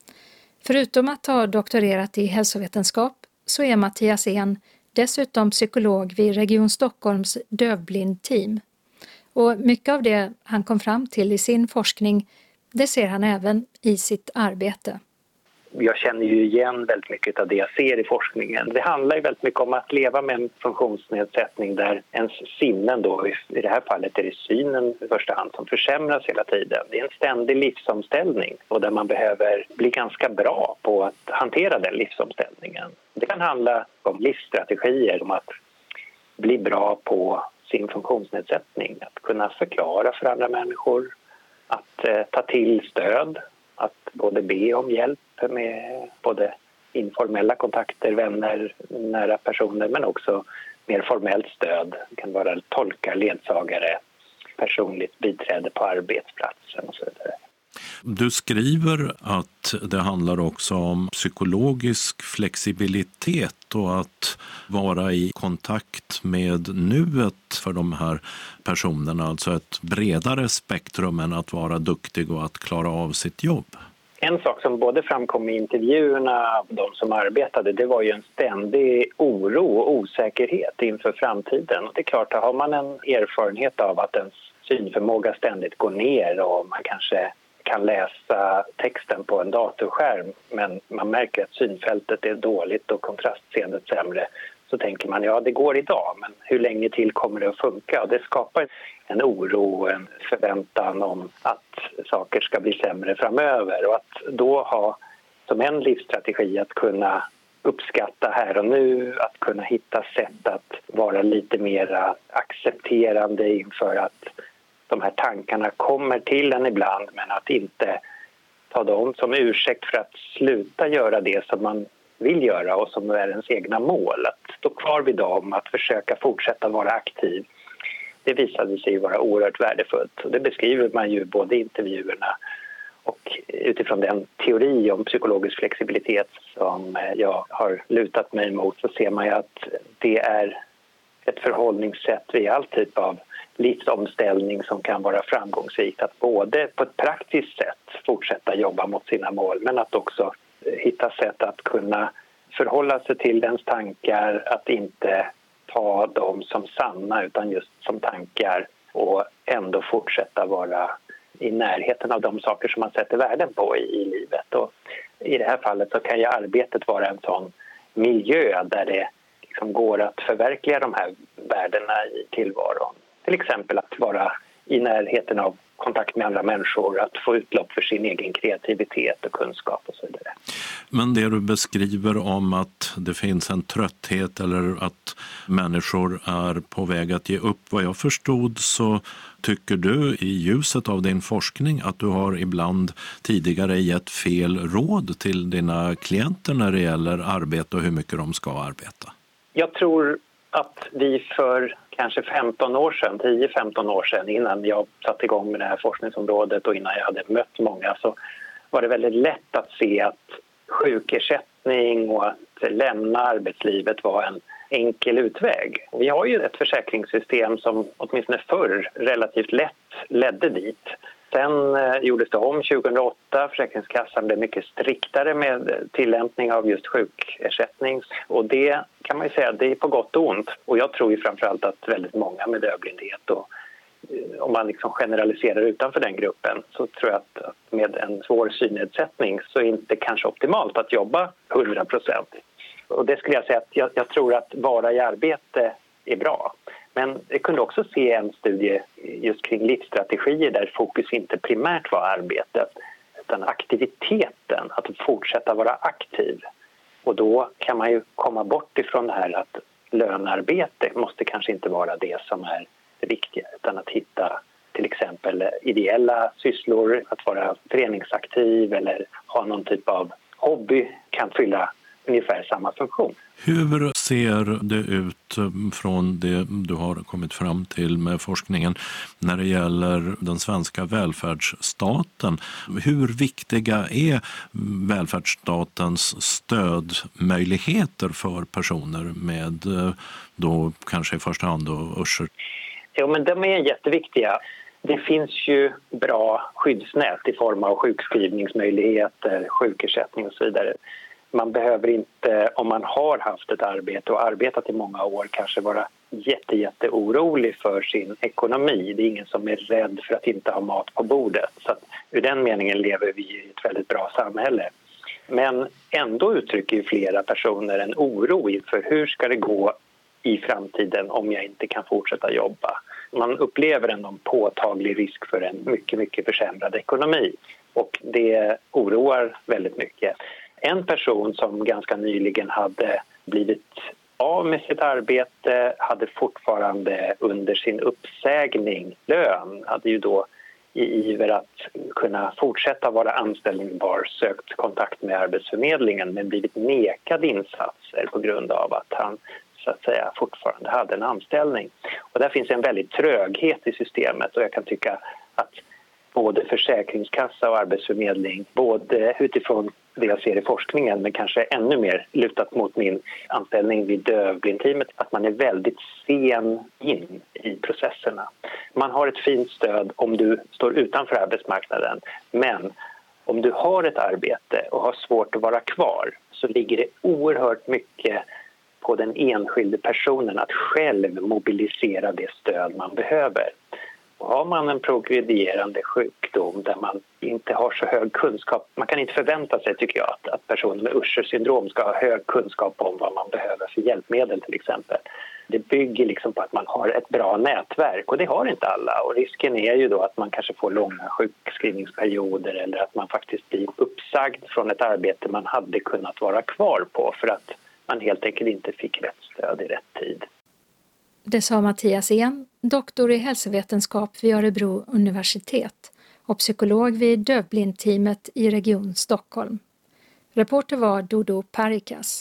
Förutom att ha doktorerat i hälsovetenskap så är Mattias Ehn dessutom psykolog vid Region Stockholms dövblindteam. Och mycket av det han kom fram till i sin forskning, det ser han även i sitt arbete. Jag känner ju igen väldigt mycket av det jag ser i forskningen. Det handlar ju väldigt mycket om att leva med en funktionsnedsättning där ens sinnen då, i det här fallet är det synen i första hand, som försämras hela tiden. Det är en ständig livsomställning och där man behöver bli ganska bra på att hantera den livsomställningen. Det kan handla om livsstrategier, om att bli bra på sin funktionsnedsättning, att kunna förklara för andra människor, att ta till stöd, att både be om hjälp med både informella kontakter, vänner, nära personer, men också mer formellt stöd. Det kan vara tolkar, ledsagare, personligt biträde på arbetsplatsen och så vidare. Du skriver att det handlar också om psykologisk flexibilitet och att vara i kontakt med nuet för de här personerna, alltså ett bredare spektrum än att vara duktig och att klara av sitt jobb. En sak som både framkom i intervjuerna av de som arbetade, det var ju en ständig oro och osäkerhet inför framtiden. Och det är klart, att har man en erfarenhet av att ens synförmåga ständigt går ner och man kanske kan läsa texten på en datorskärm, men man märker att synfältet är dåligt och kontrastseendet sämre, så tänker man, ja det går idag, men hur länge till kommer det att funka? Och det skapar en oro och en förväntan om att saker ska bli sämre framöver, och att då ha som en livsstrategi att kunna uppskatta här och nu, att kunna hitta sätt att vara lite mer accepterande inför att de här tankarna kommer till en ibland, men att inte ta dem som ursäkt för att sluta göra det som man vill göra och som är ens egna mål. Att stå kvar vid dem, att försöka fortsätta vara aktiv. Det visade sig vara oerhört värdefullt. Och det beskriver man ju både i intervjuerna och utifrån den teori om psykologisk flexibilitet som jag har lutat mig mot, så ser man ju att det är ett förhållningssätt vid all typ av livsomställning som kan vara framgångsrikt. Att både på ett praktiskt sätt fortsätta jobba mot sina mål, men att också hitta sätt att kunna förhålla sig till ens tankar, att inte ta dem som sanna utan just som tankar, och ändå fortsätta vara i närheten av de saker som man sätter värden på i livet. Och i det här fallet så kan ju arbetet vara en sån miljö där det liksom går att förverkliga de här värdena i tillvaron. Till exempel att vara i närheten av kontakt med andra människor, att få utlopp för sin egen kreativitet och kunskap och så vidare. Men det du beskriver om att det finns en trötthet eller att människor är på väg att ge upp, vad jag förstod så tycker du i ljuset av din forskning att du har ibland tidigare gett fel råd till dina klienter när det gäller arbete och hur mycket de ska arbeta. Jag tror att vi för kanske 10-15 år sedan, innan jag satte igång med det här forskningsområdet och innan jag hade mött många, så var det väldigt lätt att se att sjukersättning och att lämna arbetslivet var en enkel utväg. Och vi har ju ett försäkringssystem som åtminstone förr relativt lätt ledde dit. Sen gjordes det om 2008. Försäkringskassan blev mycket striktare med tillämpning av just sjukersättning. Och det kan man ju säga, det är på gott och ont. Och jag tror ju framförallt att väldigt många med dövblindhet, och om man liksom generaliserar utanför den gruppen, så tror jag att med en svår synnedsättning så är det inte kanske optimalt att jobba 100%. Och det skulle jag säga att jag tror att vara i arbete är bra. Men jag kunde också se en studie just kring livsstrategier där fokus inte primärt var arbetet utan aktiviteten, att fortsätta vara aktiv. Och då kan man ju komma bort ifrån det här att lönearbete måste kanske inte vara det som är det viktiga, utan att hitta till exempel ideella sysslor, att vara föreningsaktiv eller ha någon typ av hobby kan fylla ungefär samma funktion. Hur ser det ut från det du har kommit fram till med forskningen när det gäller den svenska välfärdsstaten? Hur viktiga är välfärdsstatens stödmöjligheter för personer med då kanske i första hand då USCHR? Jo, men de är jätteviktiga. Det finns ju bra skyddsnät i form av sjukskrivningsmöjligheter, sjukersättning och så vidare. Man behöver inte, om man har haft ett arbete och arbetat i många år, kanske vara jätteorolig för sin ekonomi. Det är ingen som är rädd för att inte ha mat på bordet. Så att ur den meningen lever vi i ett väldigt bra samhälle. Men ändå uttrycker ju flera personer en oro inför hur ska det gå i framtiden om jag inte kan fortsätta jobba. Man upplever en påtaglig risk för en mycket försämrad ekonomi, och det oroar väldigt mycket. En person som ganska nyligen hade blivit av med sitt arbete hade fortfarande under sin uppsägning lön, hade ju då i iver att kunna fortsätta vara anställningsbar sökt kontakt med Arbetsförmedlingen men blivit nekad insatser på grund av att han så att säga fortfarande hade en anställning. Och där finns en väldigt tröghet i systemet, och jag kan tycka att både Försäkringskassa och Arbetsförmedling, både utifrån det jag ser i forskningen men kanske ännu mer lutat mot min anställning vid dövblindteamet, att man är väldigt sen in i processerna. Man har ett fint stöd om du står utanför arbetsmarknaden, men om du har ett arbete och har svårt att vara kvar så ligger det oerhört mycket på den enskilde personen att själv mobilisera det stöd man behöver. Och har man en progredierande sjukdom där man inte har så hög kunskap, man kan inte förvänta sig, tycker jag, att personer med USCHR-syndrom ska ha hög kunskap om vad man behöver för hjälpmedel till exempel. Det bygger liksom på att man har ett bra nätverk, och det har inte alla. Och risken är ju då att man kanske får långa sjukskrivningsperioder eller att man faktiskt blir uppsagd från ett arbete man hade kunnat vara kvar på för att man helt enkelt inte fick rätt stöd i rätt tid. Det sa Mattias En, doktor i hälsovetenskap vid Örebro universitet och psykolog vid dövblindteamet i Region Stockholm. Reporter var Dodo Parikas.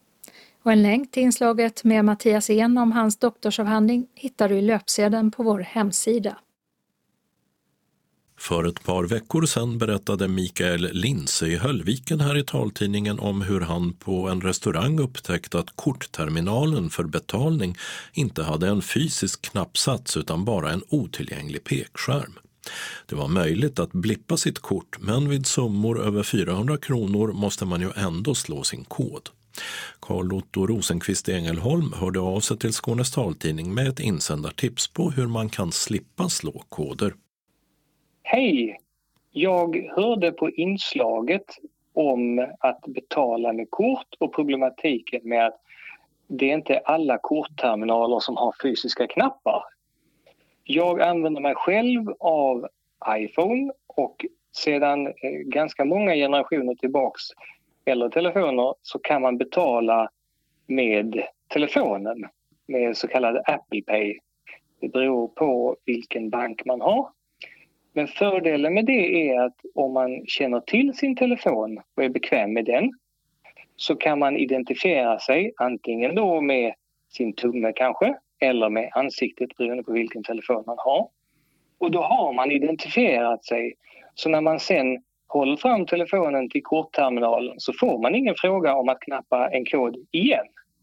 Och en länk till inslaget med Mattias En om hans doktorsavhandling hittar du i löpsedeln på vår hemsida. För ett par veckor sedan berättade Mikael Linse i Höllviken här i taltidningen om hur han på en restaurang upptäckte att kortterminalen för betalning inte hade en fysisk knappsats utan bara en otillgänglig pekskärm. Det var möjligt att blippa sitt kort, men vid summor över 400 kronor måste man ju ändå slå sin kod. Carl-Otto Rosenqvist Ängelholm hörde av sig till Skånes taltidning med ett insändartips på hur man kan slippa slå koder. Hej! Jag hörde på inslaget om att betala med kort och problematiken med att det är inte alla kortterminaler som har fysiska knappar. Jag använder mig själv av iPhone och sedan ganska många generationer tillbaks eller telefoner så kan man betala med telefonen med så kallad Apple Pay. Det beror på vilken bank man har. Men fördelen med det är att om man känner till sin telefon och är bekväm med den så kan man identifiera sig antingen då med sin tumme kanske eller med ansiktet beroende på vilken telefon man har. Och då har man identifierat sig. Så när man sen håller fram telefonen till kortterminalen så får man ingen fråga om att knappa en kod igen.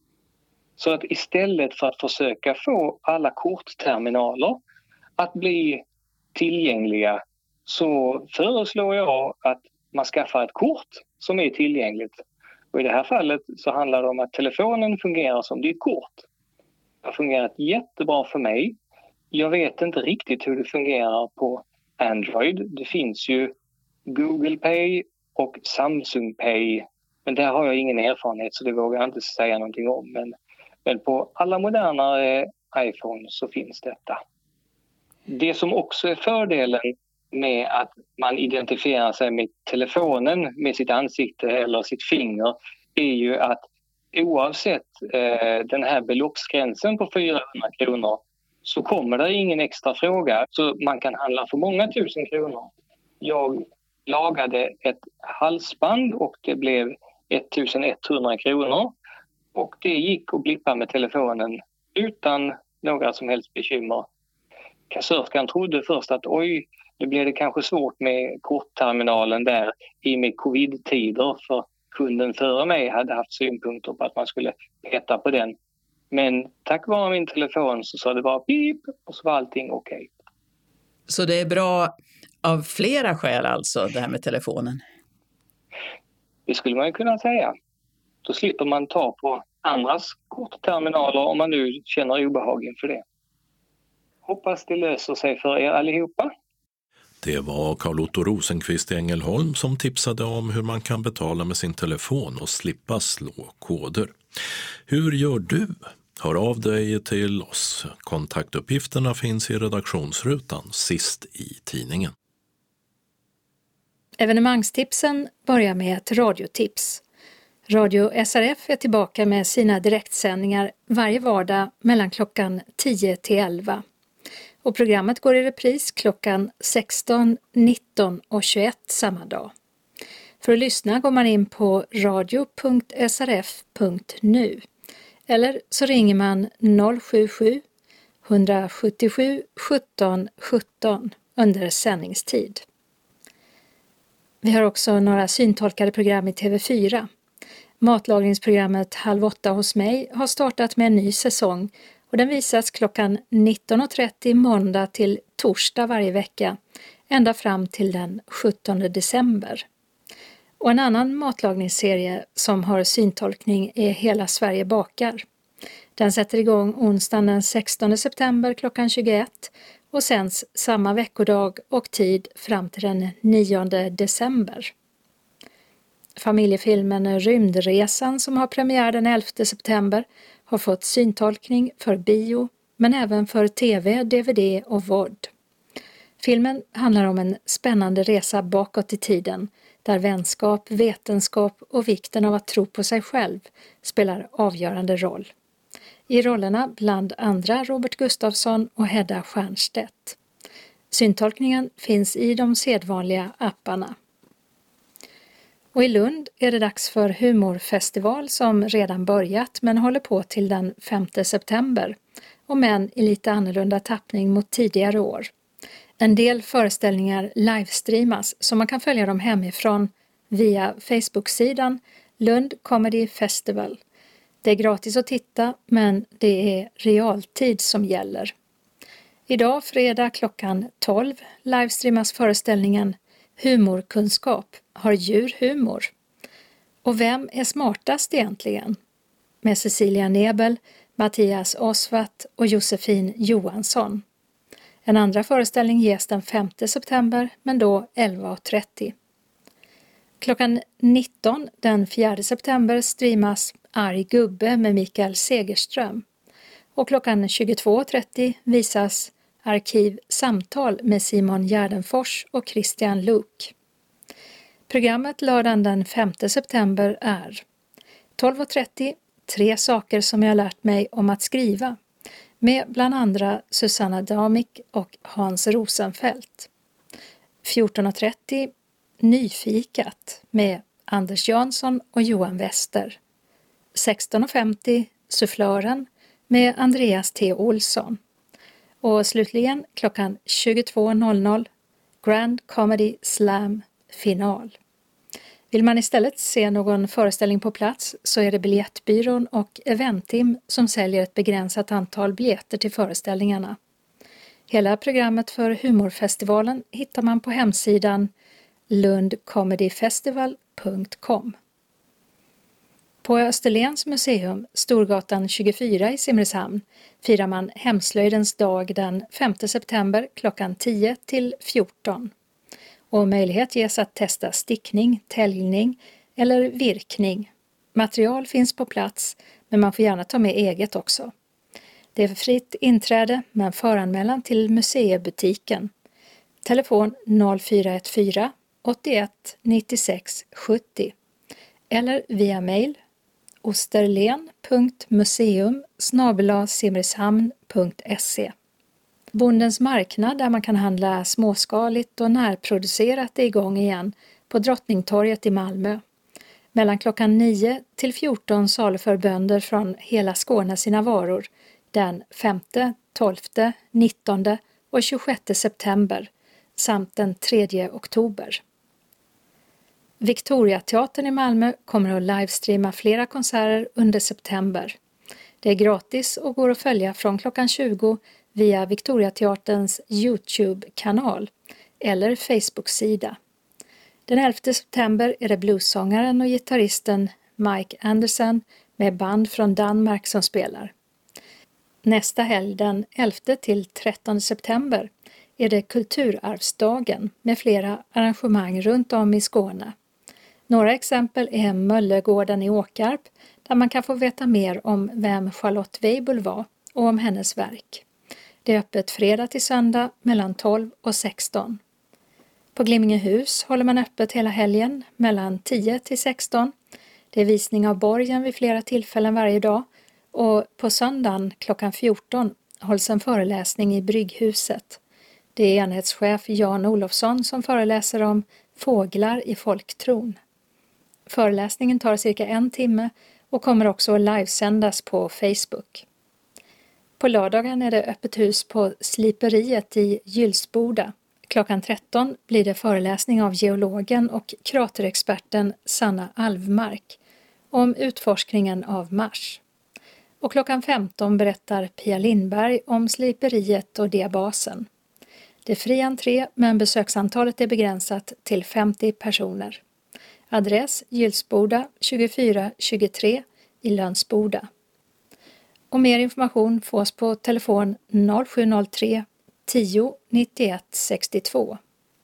Så att istället för att försöka få alla kortterminaler att bli tillgängliga så föreslår jag att man skaffar ett kort som är tillgängligt. Och i det här fallet så handlar det om att telefonen fungerar som ditt kort. Det har fungerat jättebra för mig. Jag vet inte riktigt hur det fungerar på Android. Det finns ju Google Pay och Samsung Pay. Men där har jag ingen erfarenhet så det vågar jag inte säga någonting om. Men på alla modernare iPhone så finns detta. Det som också är fördelen med att man identifierar sig med telefonen med sitt ansikte eller sitt finger är ju att oavsett den här beloppsgränsen på 400 kronor så kommer det ingen extra fråga så man kan handla för många tusen kronor. Jag lagade ett halsband och det blev 1100 kronor och det gick att blippa med telefonen utan några som helst bekymmer. Kassörskan trodde först att nu blev det kanske svårt med kortterminalen där i med covid-tider för kunden före mig hade haft synpunkter på att man skulle peta på den. Men tack vare min telefon så sa det bara pip och så var allting okej. Så det är bra av flera skäl alltså det här med telefonen? Det skulle man ju kunna säga. Då slipper man ta på andras kortterminaler om man nu känner obehag inför det. Hoppas det löser sig för er allihopa. Det var Carl-Otto Rosenqvist Ängelholm som tipsade om hur man kan betala med sin telefon och slippa slå koder. Hur gör du? Hör av dig till oss. Kontaktuppgifterna finns i redaktionsrutan sist i tidningen. Evenemangstipsen börjar med ett radiotips. Radio SRF är tillbaka med sina direktsändningar varje vardag mellan klockan 10 till 11. Och programmet går i repris klockan 16, 19 och 21 samma dag. För att lyssna går man in på radio.srf.nu eller så ringer man 077 177 17 17 under sändningstid. Vi har också några syntolkade program i TV4. Matlagningsprogrammet Halv 8 hos mig har startat med en ny säsong och den visas klockan 19.30 måndag till torsdag varje vecka, ända fram till den 17 december. Och en annan matlagningsserie som har syntolkning är Hela Sverige bakar. Den sätter igång onsdagen den 16 september klockan 21 och sänds samma veckodag och tid fram till den 9 december. Familjefilmen Rymdresan som har premiär den 11 september har fått syntolkning för bio men även för tv, dvd och VOD. Filmen handlar om en spännande resa bakåt i tiden där vänskap, vetenskap och vikten av att tro på sig själv spelar avgörande roll. I rollerna bland andra Robert Gustafsson och Hedda Stiernstedt. Syntolkningen finns i de sedvanliga apparna. Och i Lund är det dags för humorfestival som redan börjat men håller på till den 5 september. Och men i lite annorlunda tappning mot tidigare år. En del föreställningar livestreamas så man kan följa dem hemifrån via Facebook-sidan Lund Comedy Festival. Det är gratis att titta, men det är realtid som gäller. Idag fredag klockan 12 livestreamas föreställningen Humorkunskap, har djur humor? Och vem är smartast egentligen? Med Cecilia Nebel, Mattias Osvart och Josefin Johansson. En andra föreställning ges den 5 september, men då 11.30. Klockan 19 den 4 september streamas Arg gubbe med Mikael Segerström. Och klockan 22.30 visas Arkivsamtal med Simon Gärdenfors och Christian Luuk. Programmet lördagen den 5 september är 12.30 3 saker som jag lärt mig om att skriva med bland andra Susanna Damik och Hans Rosenfeldt. 14.30 Nyfikat med Anders Jansson och Johan Wester. 16.50 Sufflören med Andreas T. Olsson. Och slutligen klockan 22.00 Grand Comedy Slam final. Vill man istället se någon föreställning på plats så är det Biljettbyrån och Eventim som säljer ett begränsat antal biljetter till föreställningarna. Hela programmet för humorfestivalen hittar man på hemsidan lundcomedyfestival.com. På Österlens museum, Storgatan 24 i Simrishamn, firar man Hemslöjdens dag den 5 september klockan 10 till 14. Och möjlighet ges att testa stickning, täljning eller virkning. Material finns på plats, men man får gärna ta med eget också. Det är fritt inträde, men föranmälan till museibutiken. Telefon 0414 81 96 70 eller via mail osterlen.museum@simrishamn.se. Bondens marknad där man kan handla småskaligt och närproducerat är igång igen på Drottningtorget i Malmö. Mellan klockan 9 till 14 saluför bönder från hela Skåne sina varor den 5, 12, 19 och 26 september samt den 3 oktober. Victoriateatern i Malmö kommer att livestreama flera konserter under september. Det är gratis och går att följa från klockan 20 via Victoriateaterns YouTube-kanal eller Facebook-sida. Den 11 september är det bluessångaren och gitarristen Mike Anderson med band från Danmark som spelar. Nästa helg den 11 till 13 september är det Kulturarvsdagen med flera arrangemang runt om i Skåne. Några exempel är Möllegården i Åkarp där man kan få veta mer om vem Charlotte Weibull var och om hennes verk. Det är öppet fredag till söndag mellan 12 och 16. På Glimmingehus håller man öppet hela helgen mellan 10 till 16. Det är visning av borgen vid flera tillfällen varje dag och på söndagen klockan 14 hålls en föreläsning i Brygghuset. Det är enhetschef Jan Olofsson som föreläser om fåglar i folktron. Föreläsningen tar cirka 1 timme och kommer också att livesändas på Facebook. På lördagen är det öppet hus på Sliperiet i Gylsboda. Klockan 13 blir det föreläsning av geologen och kraterexperten Sanna Alvmark om utforskningen av Mars. Och klockan 15 berättar Pia Lindberg om Sliperiet och diabasen. Det är fri entré men besöksantalet är begränsat till 50 personer. Adress Gylsboda 2423 i Lönsboda. Och mer information fås på telefon 0703 10 91 62.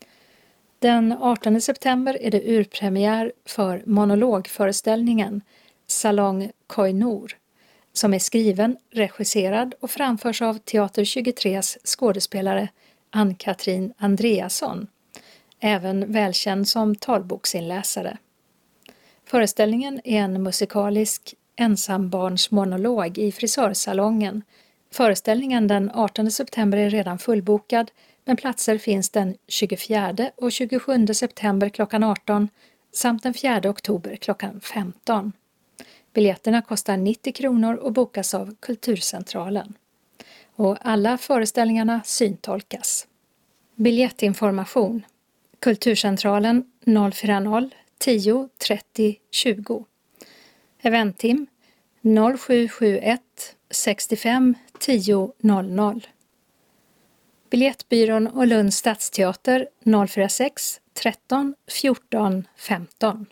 Den 18 september är det urpremiär för monologföreställningen Salong Koinor som är skriven, regisserad och framförs av Teater 23s skådespelare Ann-Katrin Andreasson, även välkänd som talboksinläsare. Föreställningen är en musikalisk ensambarnsmonolog i frisörsalongen. Föreställningen den 18 september är redan fullbokad, men platser finns den 24 och 27 september klockan 18 samt den 4 oktober klockan 15. Biljetterna kostar 90 kronor och bokas av Kulturcentralen. Och alla föreställningarna syntolkas. Biljettinformation. Kulturcentralen 040 10 30 20. Eventtim 0771 65 10 00. Biljettbyrån och Lunds stadsteater 046 13 14 15.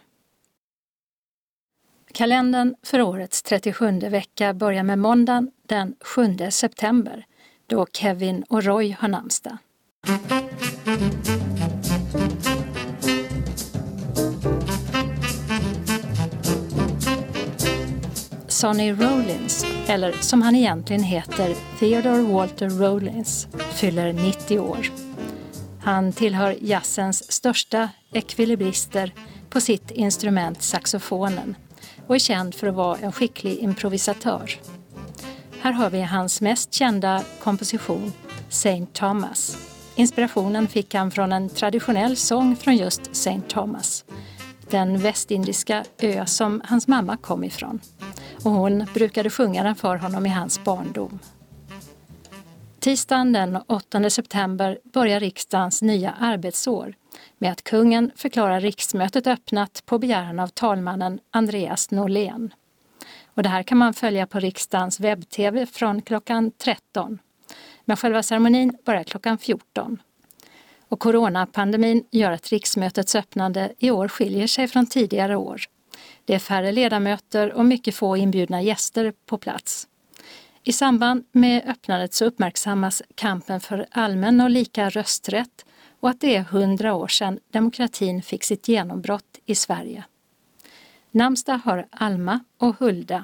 Kalendern för årets 37:e vecka börjar med måndagen den 7 september då Kevin och Roy har namnsdag. Sonny Rollins, eller som han egentligen heter Theodore Walter Rollins, fyller 90 år. Han tillhör jazzens största ekvilibrister på sitt instrument saxofonen och är känd för att vara en skicklig improvisatör. Här har vi hans mest kända komposition, St. Thomas. Inspirationen fick han från en traditionell sång från just St. Thomas, den västindiska ö som hans mamma kom ifrån. Och hon brukade sjunga den för honom i hans barndom. Tisdagen den 8 september börjar riksdagens nya arbetsår med att kungen förklarar riksmötet öppnat på begäran av talmannen Andreas Norlén. Och det här kan man följa på riksdagens webb-tv från klockan 13. Men själva ceremonin börjar klockan 14. Och coronapandemin gör att riksmötets öppnande i år skiljer sig från tidigare år. Det är färre ledamöter och mycket få inbjudna gäster på plats. I samband med öppnandet så uppmärksammas kampen för allmän och lika rösträtt och att det är 100 år sedan demokratin fick sitt genombrott i Sverige. Namnsdag har Alma och Hulda.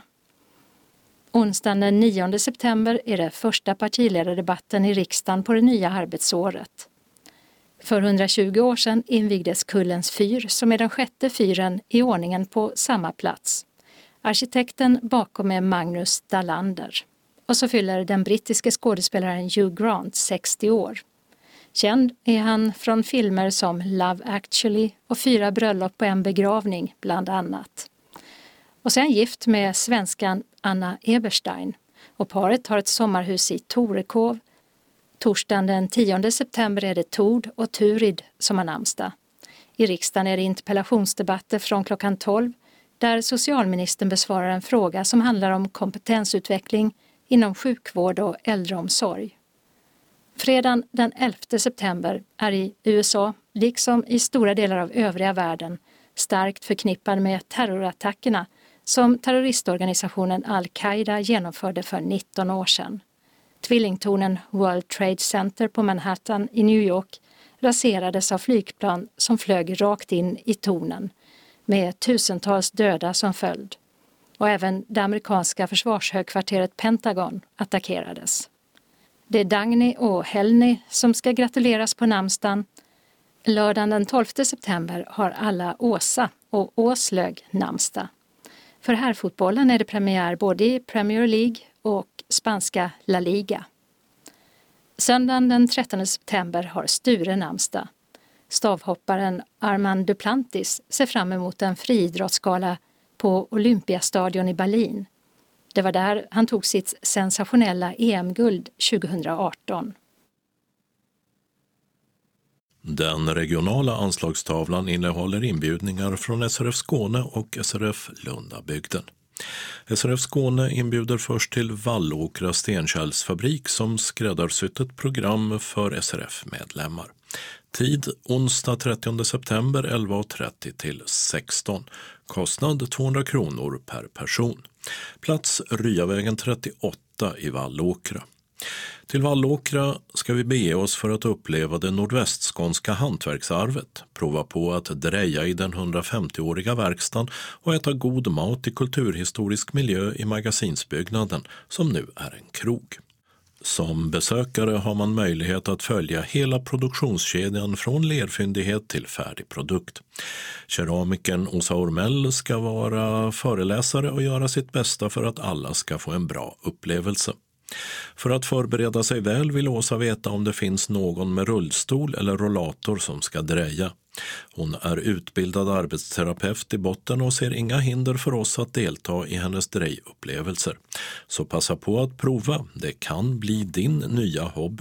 Onsdagen den 9 september är det första partiledardebatten i riksdagen på det nya arbetsåret. För 120 år sedan invigdes Kullens fyr som är den 6:e fyren i ordningen på samma plats. Arkitekten bakom är Magnus Dalander. Och så fyller den brittiske skådespelaren Hugh Grant 60 år. Känd är han från filmer som Love Actually och 4 bröllop och en begravning bland annat. Och sen gift med svenskan Anna Eberstein och paret har ett sommarhus i Torekov. Torsdagen den 10 september är det Tord och Turid som har namnsdag. I riksdagen är det interpellationsdebatter från klockan 12 där socialministern besvarar en fråga som handlar om kompetensutveckling inom sjukvård och äldreomsorg. Fredagen den 11 september är i USA, liksom i stora delar av övriga världen, starkt förknippad med terrorattackerna som terroristorganisationen Al-Qaida genomförde för 19 år sedan. Tvillingtornen World Trade Center på Manhattan i New York raserades av flygplan som flög rakt in i tornen med tusentals döda som följd. Och även det amerikanska försvarshögkvarteret Pentagon attackerades. Det är Dagny och Helny som ska gratuleras på namnsdagen. Lördagen den 12 september har alla Åsa och Åslög namnsdag. För herrfotbollen är det premiär både i Premier League och spanska La Liga. Söndagen den 13 september har Sture namnsdag. Stavhopparen Armand Duplantis ser fram emot en friidrottsgala på Olympiastadion i Berlin. Det var där han tog sitt sensationella EM-guld 2018. Den regionala anslagstavlan innehåller inbjudningar från SRF Skåne och SRF Lundabygden. SRF Skåne inbjuder först till Vallåkra Stenkällsfabrik som skräddarsytt ett program för SRF-medlemmar. Tid onsdag 30 september 11.30 till 16. Kostnad 200 kronor per person. Plats Ryavägen 38 i Vallåkra. Till Vallåkra ska vi bege oss för att uppleva det nordvästskånska hantverksarvet, prova på att dreja i den 150-åriga verkstaden och äta god mat i kulturhistorisk miljö i magasinsbyggnaden som nu är en krog. Som besökare har man möjlighet att följa hela produktionskedjan från lerfyndighet till färdig produkt. Keramikern Åsa Ormell ska vara föreläsare och göra sitt bästa för att alla ska få en bra upplevelse. För att förbereda sig väl vill Åsa veta om det finns någon med rullstol eller rollator som ska dreja. Hon är utbildad arbetsterapeut i botten och ser inga hinder för oss att delta i hennes drejupplevelser. Så passa på att prova, det kan bli din nya hobby.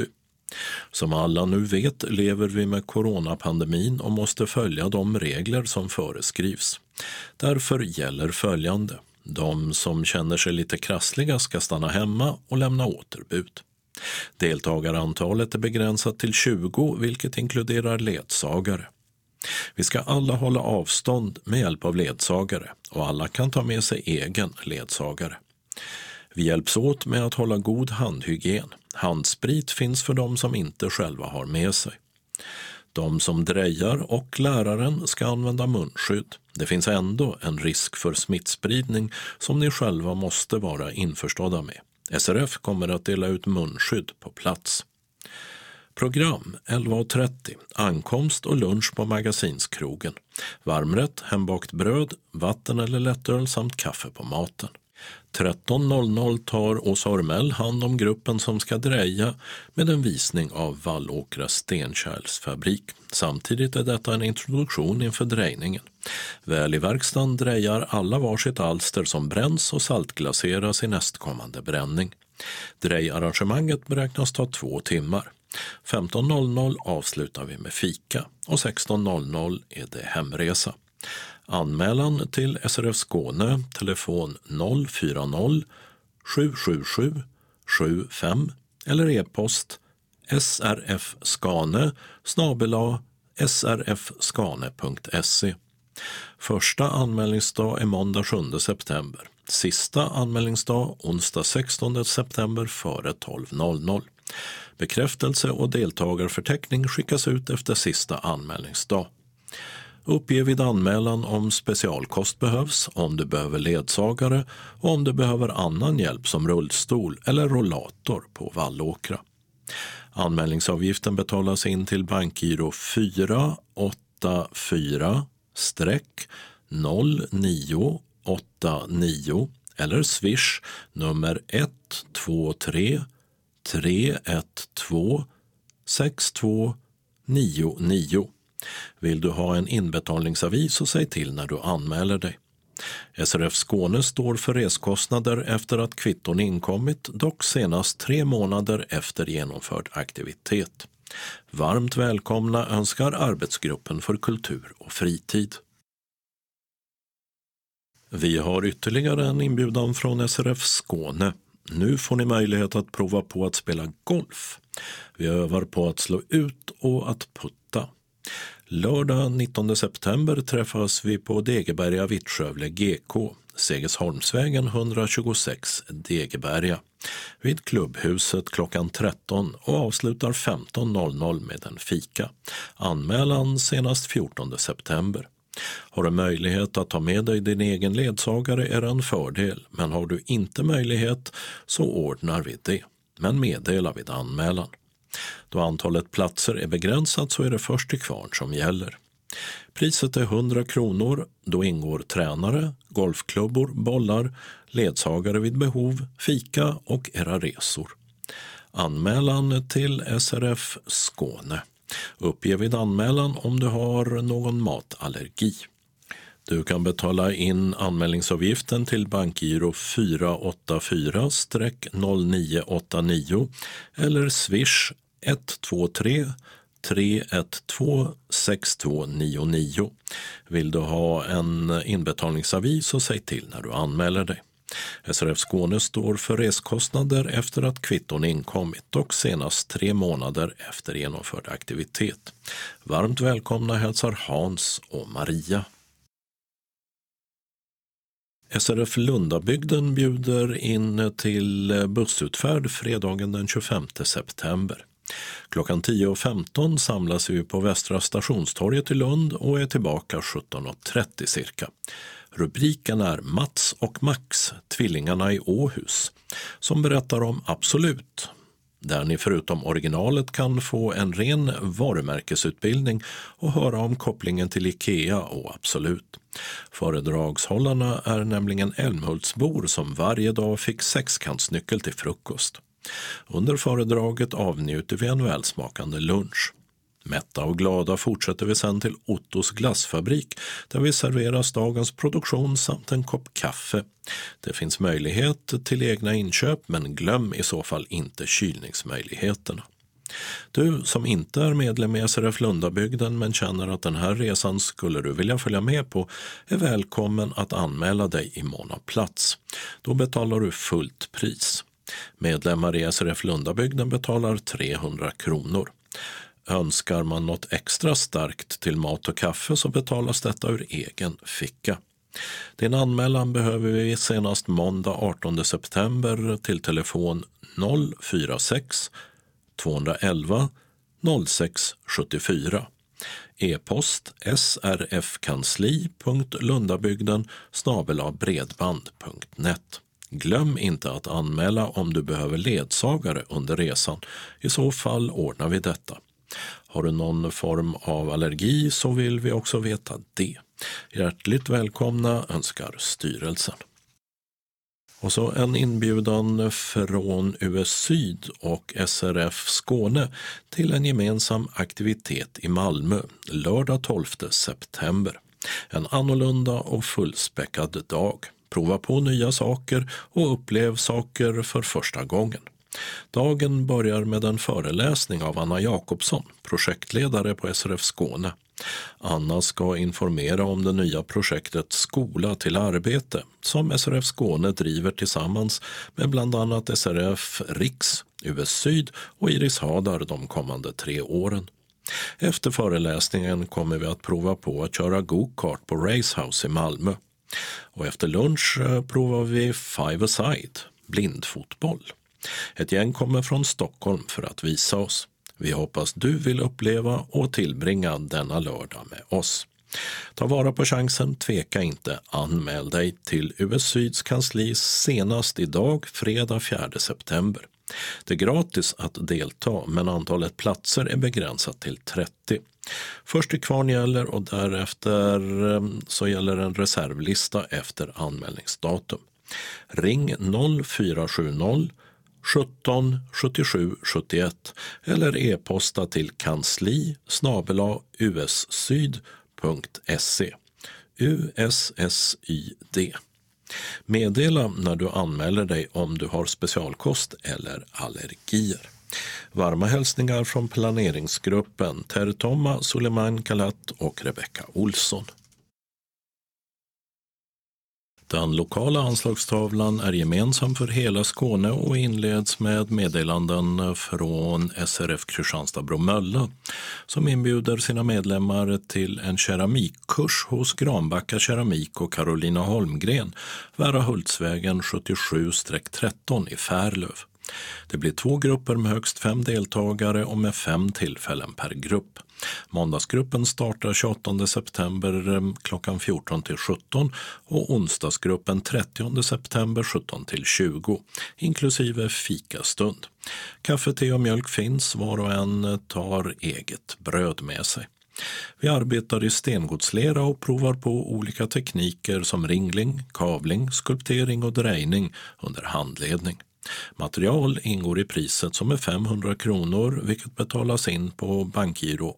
Som alla nu vet lever vi med coronapandemin och måste följa de regler som föreskrivs. Därför gäller följande. De som känner sig lite krassliga ska stanna hemma och lämna återbud. Deltagarantalet är begränsat till 20, vilket inkluderar ledsagare. Vi ska alla hålla avstånd med hjälp av ledsagare och alla kan ta med sig egen ledsagare. Vi hjälps åt med att hålla god handhygien. Handsprit finns för de som inte själva har med sig. De som drejar och läraren ska använda munskydd. Det finns ändå en risk för smittspridning som ni själva måste vara införstådda med. SRF kommer att dela ut munskydd på plats. Program 11.30, ankomst och lunch på Magasinskrogen. Varmrätt, hembakt bröd, vatten eller lättöl samt kaffe på maten. 13.00 tar Åsa Ormell hand om gruppen som ska dreja med en visning av Vallåkra stenkärlsfabrik. Samtidigt är detta en introduktion inför drejningen. Väl i verkstaden drejar alla varsitt alster som bränns och saltglaseras i nästkommande bränning. Drejarrangemanget beräknas ta 2 timmar. 15.00 avslutar vi med fika och 16.00 är det hemresa. Anmälan till SRF Skåne, telefon 040 777 75 eller e-post srfskane@srfskane.se. Första anmälningsdag är måndag 7 september. Sista anmälningsdag onsdag 16 september före 12.00. Bekräftelse och deltagarförteckning skickas ut efter sista anmälningsdag. Uppge vid anmälan om specialkost behövs, om du behöver ledsagare och om du behöver annan hjälp som rullstol eller rollator på Vallåkra. Anmälningsavgiften betalas in till bankgiro 484-0989 eller Swish nummer 123 312 6299. Vill du ha en inbetalningsavi så säg till när du anmäler dig. SRF Skåne står för reskostnader efter att kvitton inkommit, dock senast 3 månader efter genomförd aktivitet. Varmt välkomna önskar arbetsgruppen för kultur och fritid. Vi har ytterligare en inbjudan från SRF Skåne. Nu får ni möjlighet att prova på att spela golf. Vi övar på att slå ut och att putta. Lördag 19 september träffas vi på Degeberga Vittskövle GK, Segesholmsvägen 126 Degeberga, vid klubbhuset klockan 13 och avslutar 15.00 med en fika. Anmälan senast 14 september. Har du möjlighet att ta med dig din egen ledsagare är det en fördel, men har du inte möjlighet så ordnar vi det, men meddela vid anmälan. Då antalet platser är begränsat så är det först till kvarn som gäller. Priset är 100 kronor, då ingår tränare, golfklubbor, bollar, ledsagare vid behov, fika och era resor. Anmälan till SRF Skåne. Uppge vid anmälan om du har någon matallergi. Du kan betala in anmälningsavgiften till bankgiro 484-0989 eller Swish 123 312 6299. Vill du ha en inbetalningsavi så säg till när du anmäler dig. SRF Skåne står för reskostnader efter att kvitton inkommit och senast 3 månader efter genomförd aktivitet. Varmt välkomna hälsar Hans och Maria. SRF Lundabygden bjuder in till bussutfärd fredagen den 25 september. Klockan 10.15 samlas vi på Västra stationstorget i Lund och är tillbaka 17.30 cirka. Rubriken är Mats och Max, tvillingarna i Åhus, som berättar om Absolut, där ni förutom originalet kan få en ren varumärkesutbildning och höra om kopplingen till IKEA och Absolut. Föredragshållarna är nämligen Älmhultsbor som varje dag fick 6-kantsnyckel till frukost. Under föredraget avnjuter vi en välsmakande lunch. Mätta och glada fortsätter vi sen till Ottos glassfabrik där vi serveras dagens produktion samt en kopp kaffe. Det finns möjlighet till egna inköp men glöm i så fall inte kylningsmöjligheterna. Du som inte är medlem i SRF Lundabygden men känner att den här resan skulle du vilja följa med på är välkommen att anmäla dig i mån av plats. Då betalar du fullt pris. Medlemmar i SRF Lundabygden betalar 300 kronor. Önskar man något extra starkt till mat och kaffe så betalas detta ur egen ficka. Din anmälan behöver vi senast måndag 18 september till telefon 046 211 0674. E-post srfkansli.lundabygden@bredband.net. Glöm inte att anmäla om du behöver ledsagare under resan. I så fall ordnar vi detta. Har du någon form av allergi så vill vi också veta det. Hjärtligt välkomna önskar styrelsen. Och så en inbjudan från US Syd och SRF Skåne till en gemensam aktivitet i Malmö lördag 12 september. En annorlunda och fullspäckad dag. Prova på nya saker och upplev saker för första gången. Dagen börjar med en föreläsning av Anna Jakobsson, projektledare på SRF Skåne. Anna ska informera om det nya projektet Skola till arbete som SRF Skåne driver tillsammans med bland annat SRF Riks, US Syd och Iris Hadar de kommande 3 åren. Efter föreläsningen kommer vi att prova på att köra go-kart på Racehouse i Malmö. Och efter lunch provar vi five-a-side, blindfotboll. Ett gäng kommer från Stockholm för att visa oss. Vi hoppas du vill uppleva och tillbringa denna lördag med oss. Ta vara på chansen, tveka inte, anmäl dig till US Syds kansli senast idag, fredag 4 september. Det är gratis att delta men antalet platser är begränsat till 30. Först till kvarn gäller och därefter så gäller en reservlista efter anmälningsdatum. Ring 0470 17 77 71 eller e-posta till kansli@ussyd.se. USSYD. Meddela när du anmäler dig om du har specialkost eller allergier. Varma hälsningar från planeringsgruppen Tertoma, Suleiman Kalat och Rebecca Olsson. Den lokala anslagstavlan är gemensam för hela Skåne och inleds med meddelanden från SRF Kristianstad-Bromölla som inbjuder sina medlemmar till en keramikkurs hos Granbacka Keramik och Carolina Holmgren, Värahultsvägen 77-13 i Färlöv. Det blir 2 grupper med högst 5 deltagare och med 5 tillfällen per grupp. Måndagsgruppen startar 28 september klockan 14-17 och onsdagsgruppen 30 september 17-20, inklusive fikastund. Kaffe, te och mjölk finns, var och en tar eget bröd med sig. Vi arbetar i stengodslera och provar på olika tekniker som ringling, kavling, skulptering och drejning under handledning. Material ingår i priset som är 500 kronor vilket betalas in på bankgiro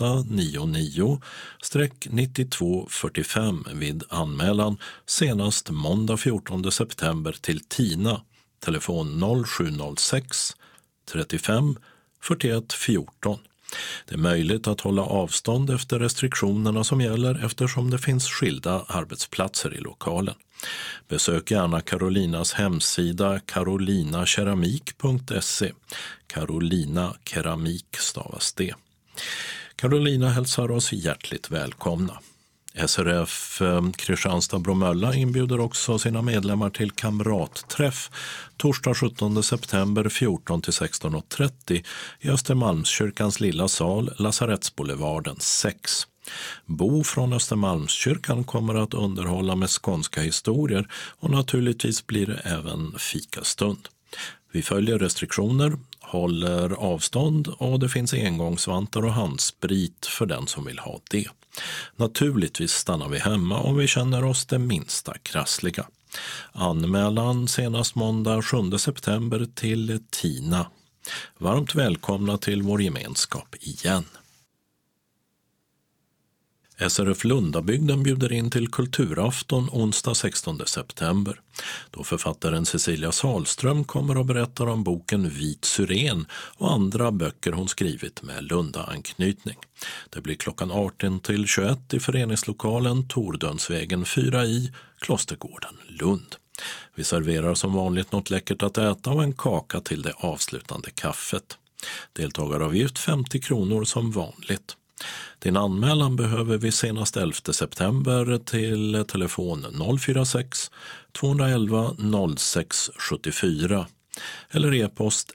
899-9245 vid anmälan senast måndag 14 september till Tina, telefon 0706 35 41 14. Det är möjligt att hålla avstånd efter restriktionerna som gäller eftersom det finns skilda arbetsplatser i lokalen. Besök gärna Carolinas hemsida carolinakeramik.se. Carolina keramik stavas det. Carolina hälsar oss hjärtligt välkomna. SRF Kristianstad-Bromölla inbjuder också sina medlemmar till kamratträff torsdag 17 september 14-16.30 i Östermalmskyrkans lilla sal, Lasarettsboulevarden 6. Bo från Östermalmskyrkan kommer att underhålla med skånska historier och naturligtvis blir det även fikastund. Vi följer restriktioner, håller avstånd och det finns engångsvantar och handsprit för den som vill ha det. Naturligtvis stannar vi hemma om vi känner oss det minsta krassliga. Anmälan senast måndag 7 september till Tina. Varmt välkomna till vår gemenskap igen. SRF Lundabygden bjuder in till kulturafton onsdag 16 september. Då författaren Cecilia Salström kommer och berättar om boken Vit syren och andra böcker hon skrivit med Lunda-anknytning. Det blir klockan 18 till 21 i föreningslokalen Tordönsvägen 4 i Klostergården, Lund. Vi serverar som vanligt något läckert att äta och en kaka till det avslutande kaffet. Deltagaravgift 50 kronor som vanligt. Din anmälan behöver vi senast 11 september till telefon 046 211 06 74 eller e-post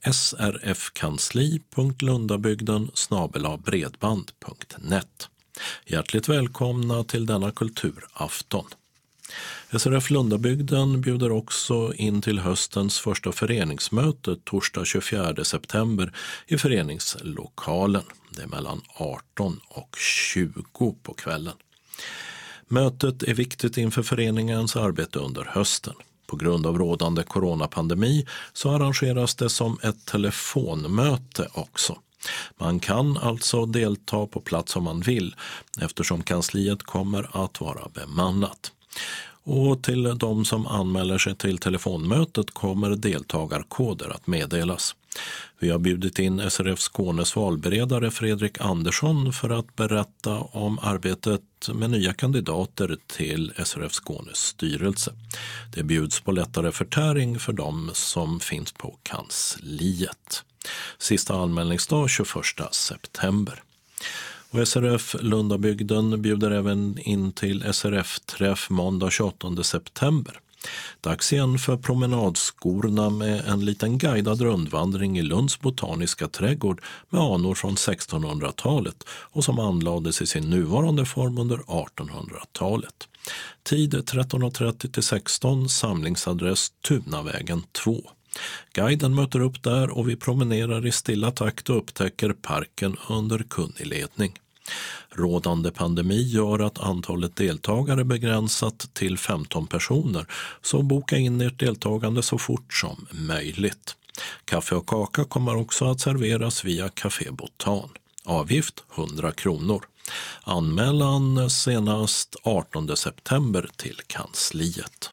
srfkansli.lundabygden@bredband.net. Hjärtligt välkomna till denna kulturafton. SRF Lundabygden bjuder också in till höstens första föreningsmöte torsdag 24 september i föreningslokalen. Det är mellan 18 och 20 på kvällen. Mötet är viktigt inför föreningens arbete under hösten. På grund av rådande coronapandemi så arrangeras det som ett telefonmöte också. Man kan alltså delta på plats om man vill eftersom kansliet kommer att vara bemannat. Och till de som anmäler sig till telefonmötet kommer deltagarkoder att meddelas. Vi har bjudit in SRF Skånes valberedare Fredrik Andersson för att berätta om arbetet med nya kandidater till SRF Skånes styrelse. Det bjuds på lättare förtäring för de som finns på kansliet. Sista anmälningsdag 21 september. Och SRF Lundabygden bjuder även in till SRF-träff måndag 28 september. Dags igen för promenadskorna med en liten guidad rundvandring i Lunds botaniska trädgård med anor från 1600-talet och som anlades i sin nuvarande form under 1800-talet. Tid 13.30 till 16, samlingsadress Tunavägen 2. Guiden möter upp där och vi promenerar i stilla takt och upptäcker parken under kunnig ledning. Rådande pandemi gör att antalet deltagare begränsat till 15 personer, så boka in ert deltagande så fort som möjligt. Kaffe och kaka kommer också att serveras via Café Botan. Avgift 100 kronor. Anmälan senast 18 september till kansliet.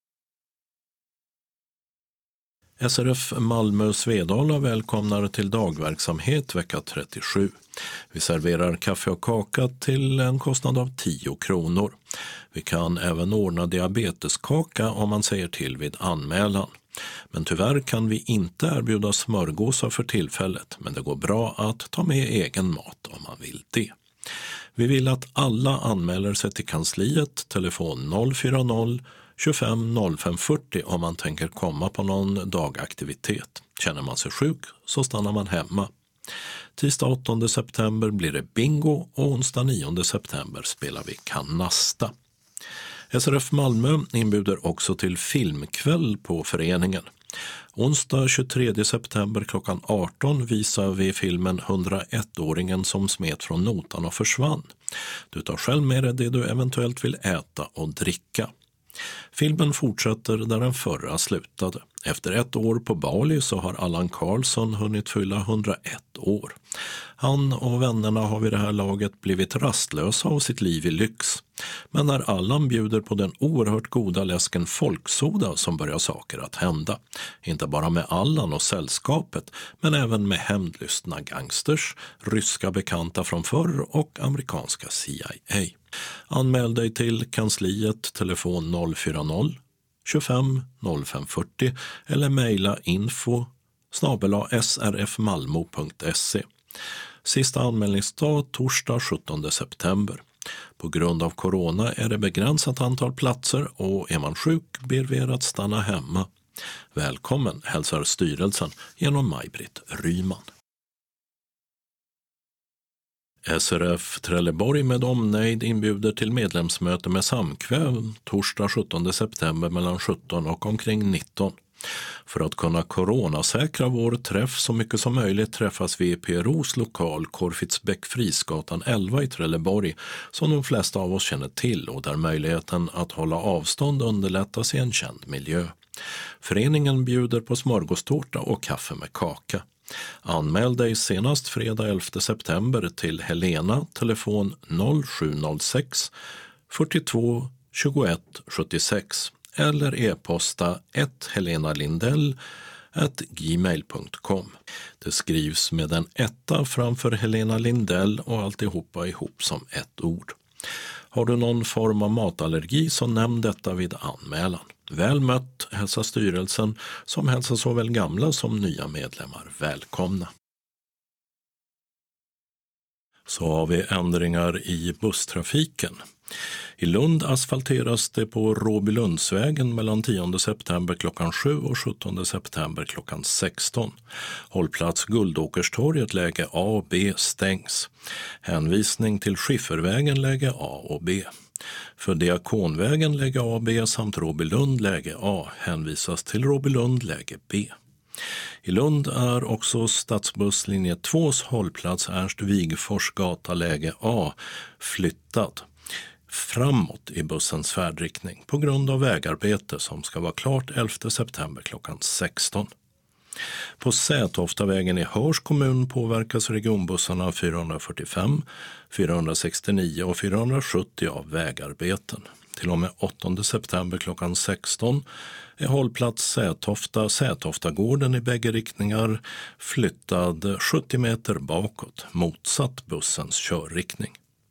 SRF Malmö Svedala välkomnar till dagverksamhet vecka 37. Vi serverar kaffe och kaka till en kostnad av 10 kronor. Vi kan även ordna diabeteskaka om man säger till vid anmälan. Men tyvärr kan vi inte erbjuda smörgåsar för tillfället, men det går bra att ta med egen mat om man vill det. Vi vill att alla anmäler sig till kansliet, telefon 040 25 05 40 om man tänker komma på någon dagaktivitet. Känner man sig sjuk så stannar man hemma. Tisdag 8 september blir det bingo och onsdag 9 september spelar vi kanasta. SRF Malmö inbjuder också till filmkväll på föreningen. Onsdag 23 september klockan 18 visar vi filmen 101-åringen som smet från notan och försvann. Du tar själv med dig det du eventuellt vill äta och dricka. Filmen fortsätter där den förra slutade. Efter 1 år på Bali så har Allan Karlsson hunnit fylla 101 år. Han och vännerna har vid det här laget blivit rastlösa av sitt liv i lyx. Men när Allan bjuder på den oerhört goda läsken folksoda som börjar saker att hända. Inte bara med Allan och sällskapet, men även med hämndlystna gangsters, ryska bekanta från förr och amerikanska CIA. Anmäl dig till kansliet, telefon 040 25 05 40 eller mejla info@srfmalmo.se. Sista anmälningsdag torsdag 17 september. På grund av corona är det begränsat antal platser och är man sjuk ber vi er att stanna hemma. Välkommen hälsar styrelsen genom Maj-Britt Ryman. SRF Trelleborg med omnejd inbjuder till medlemsmöte med samkväll torsdag 17 september mellan 17 och omkring 19. För att kunna coronasäkra vår träff så mycket som möjligt träffas vi i PROs lokal Korfitsbäck Frisgatan 11 i Trelleborg som de flesta av oss känner till och där möjligheten att hålla avstånd underlättas i en känd miljö. Föreningen bjuder på smörgåstårta och kaffe med kaka. Anmäl dig senast fredag 11 september till Helena, telefon 0706 42 21 76 eller e-posta helenalindell@gmail.com. Det skrivs med en etta framför Helena Lindell och alltihopa ihop som ett ord. Har du någon form av matallergi så nämn detta vid anmälan. Väl mött hälsar styrelsen som hälsar såväl gamla som nya medlemmar välkomna. Så har vi ändringar i busstrafiken. I Lund asfalteras det på Råbylundsvägen mellan 10 september klockan 7 och 17 september klockan 16. Hållplats Guldåkerstorget läge A och B stängs. Hänvisning till Skiffervägen läge A och B. För Diakonvägen läge A och B samt Råbylund läge A hänvisas till Råbylund läge B. I Lund är också stadsbusslinje 2s hållplats Ernst Wigfors gata läge A flyttad framåt i bussens färdriktning på grund av vägarbete som ska vara klart 11 september klockan 16. På Sätoftavägen i Hörs kommun påverkas regionbussarna 445, 469 och 470 av vägarbeten. Till och med 8 september klockan 16 är hållplats Sätoftagården i bägge riktningar flyttad 70 meter bakåt, motsatt bussens körriktning.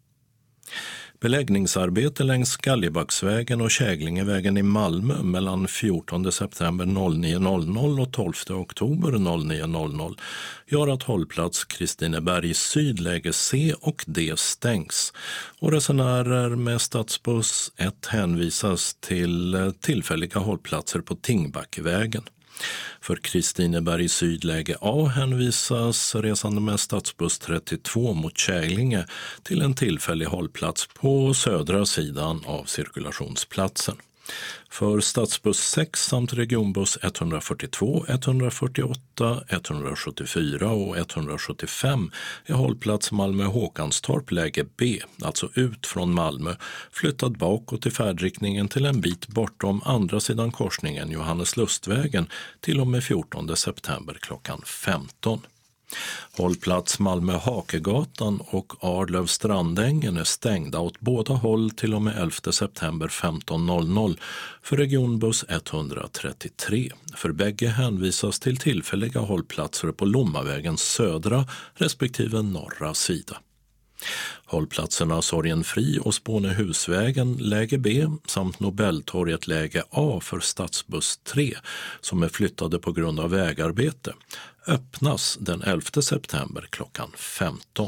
Beläggningsarbete längs Skaljebacksvägen och Käglingevägen i Malmö mellan 14 september 09.00 och 12 oktober 09.00 gör att hållplats Kristineberg Syd läge C och D stängs och resenärer med stadsbuss 1 hänvisas till tillfälliga hållplatser på Tingbackvägen. För Kristineberg Sydläge A hänvisas resande med stadsbuss 32 mot Käglinge till en tillfällig hållplats på södra sidan av cirkulationsplatsen. För stadsbuss 6 samt regionbuss 142, 148, 174 och 175 är hållplats Malmö-Håkanstorp läge B, alltså ut från Malmö, flyttad bakåt i färdriktningen till en bit bortom andra sidan korsningen Johannes Lustvägen till och med 14 september klockan 15. Hållplats Malmö-Hakegatan och Arlöv-Strandängen är stängda åt båda håll till och med 11 september 15.00 för regionbuss 133. För bägge hänvisas till tillfälliga hållplatser på Lommavägens södra respektive norra sida. Hållplatserna Sorgenfri och Spånehusvägen läge B samt Nobeltorget läge A för stadsbuss 3 som är flyttade på grund av vägarbete öppnas den 11 september klockan 15.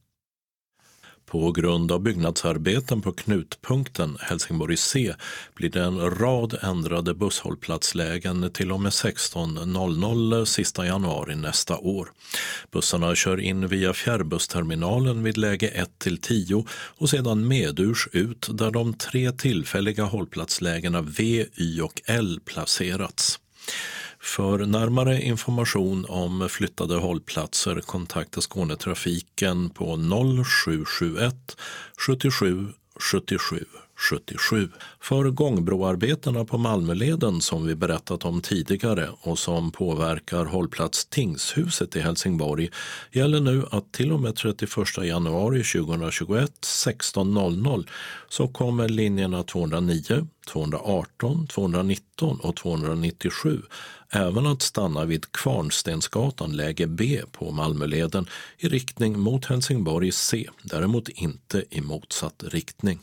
På grund av byggnadsarbeten på knutpunkten Helsingborg C blir det en rad ändrade busshållplatslägen till och med 16.00 sista januari nästa år. Bussarna kör in via fjärrbussterminalen vid läge 1-10 och sedan medurs ut där de 3 tillfälliga hållplatslägena V, Y och L placerats. För närmare information om flyttade hållplatser kontakta Skånetrafiken på 0771 77 77 77. För gångbroarbetena på Malmöleden som vi berättat om tidigare och som påverkar hållplats Tingshuset i Helsingborg gäller nu att till och med 31 januari 2021 16.00 så kommer linjerna 209, 218, 219 och 297 även att stanna vid Kvarnstensgatan läge B på Malmöleden i riktning mot Helsingborg C, däremot inte i motsatt riktning.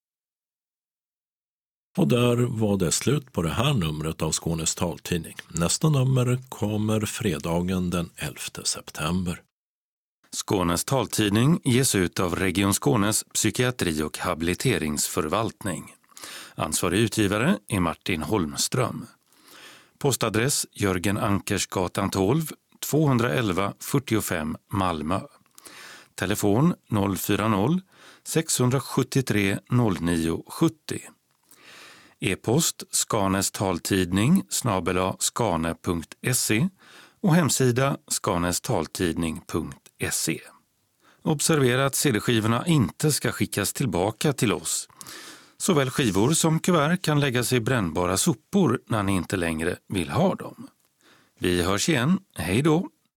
Och där var det slut på det här numret av Skånes taltidning. Nästa nummer kommer fredagen den 11 september. Skånes taltidning ges ut av Region Skånes psykiatri- och habiliteringsförvaltning. Ansvarig utgivare är Martin Holmström. Postadress Jörgen Ankersgatan 12, 211 45 Malmö. Telefon 040 673 09 70. E-post Skanes taltidning @skane.se och hemsida skanestaltidning.se. Observera att CD-skivorna inte ska skickas tillbaka till oss. Såväl skivor som kuvert kan läggas i brännbara sopor när ni inte längre vill ha dem. Vi hörs igen. Hej då!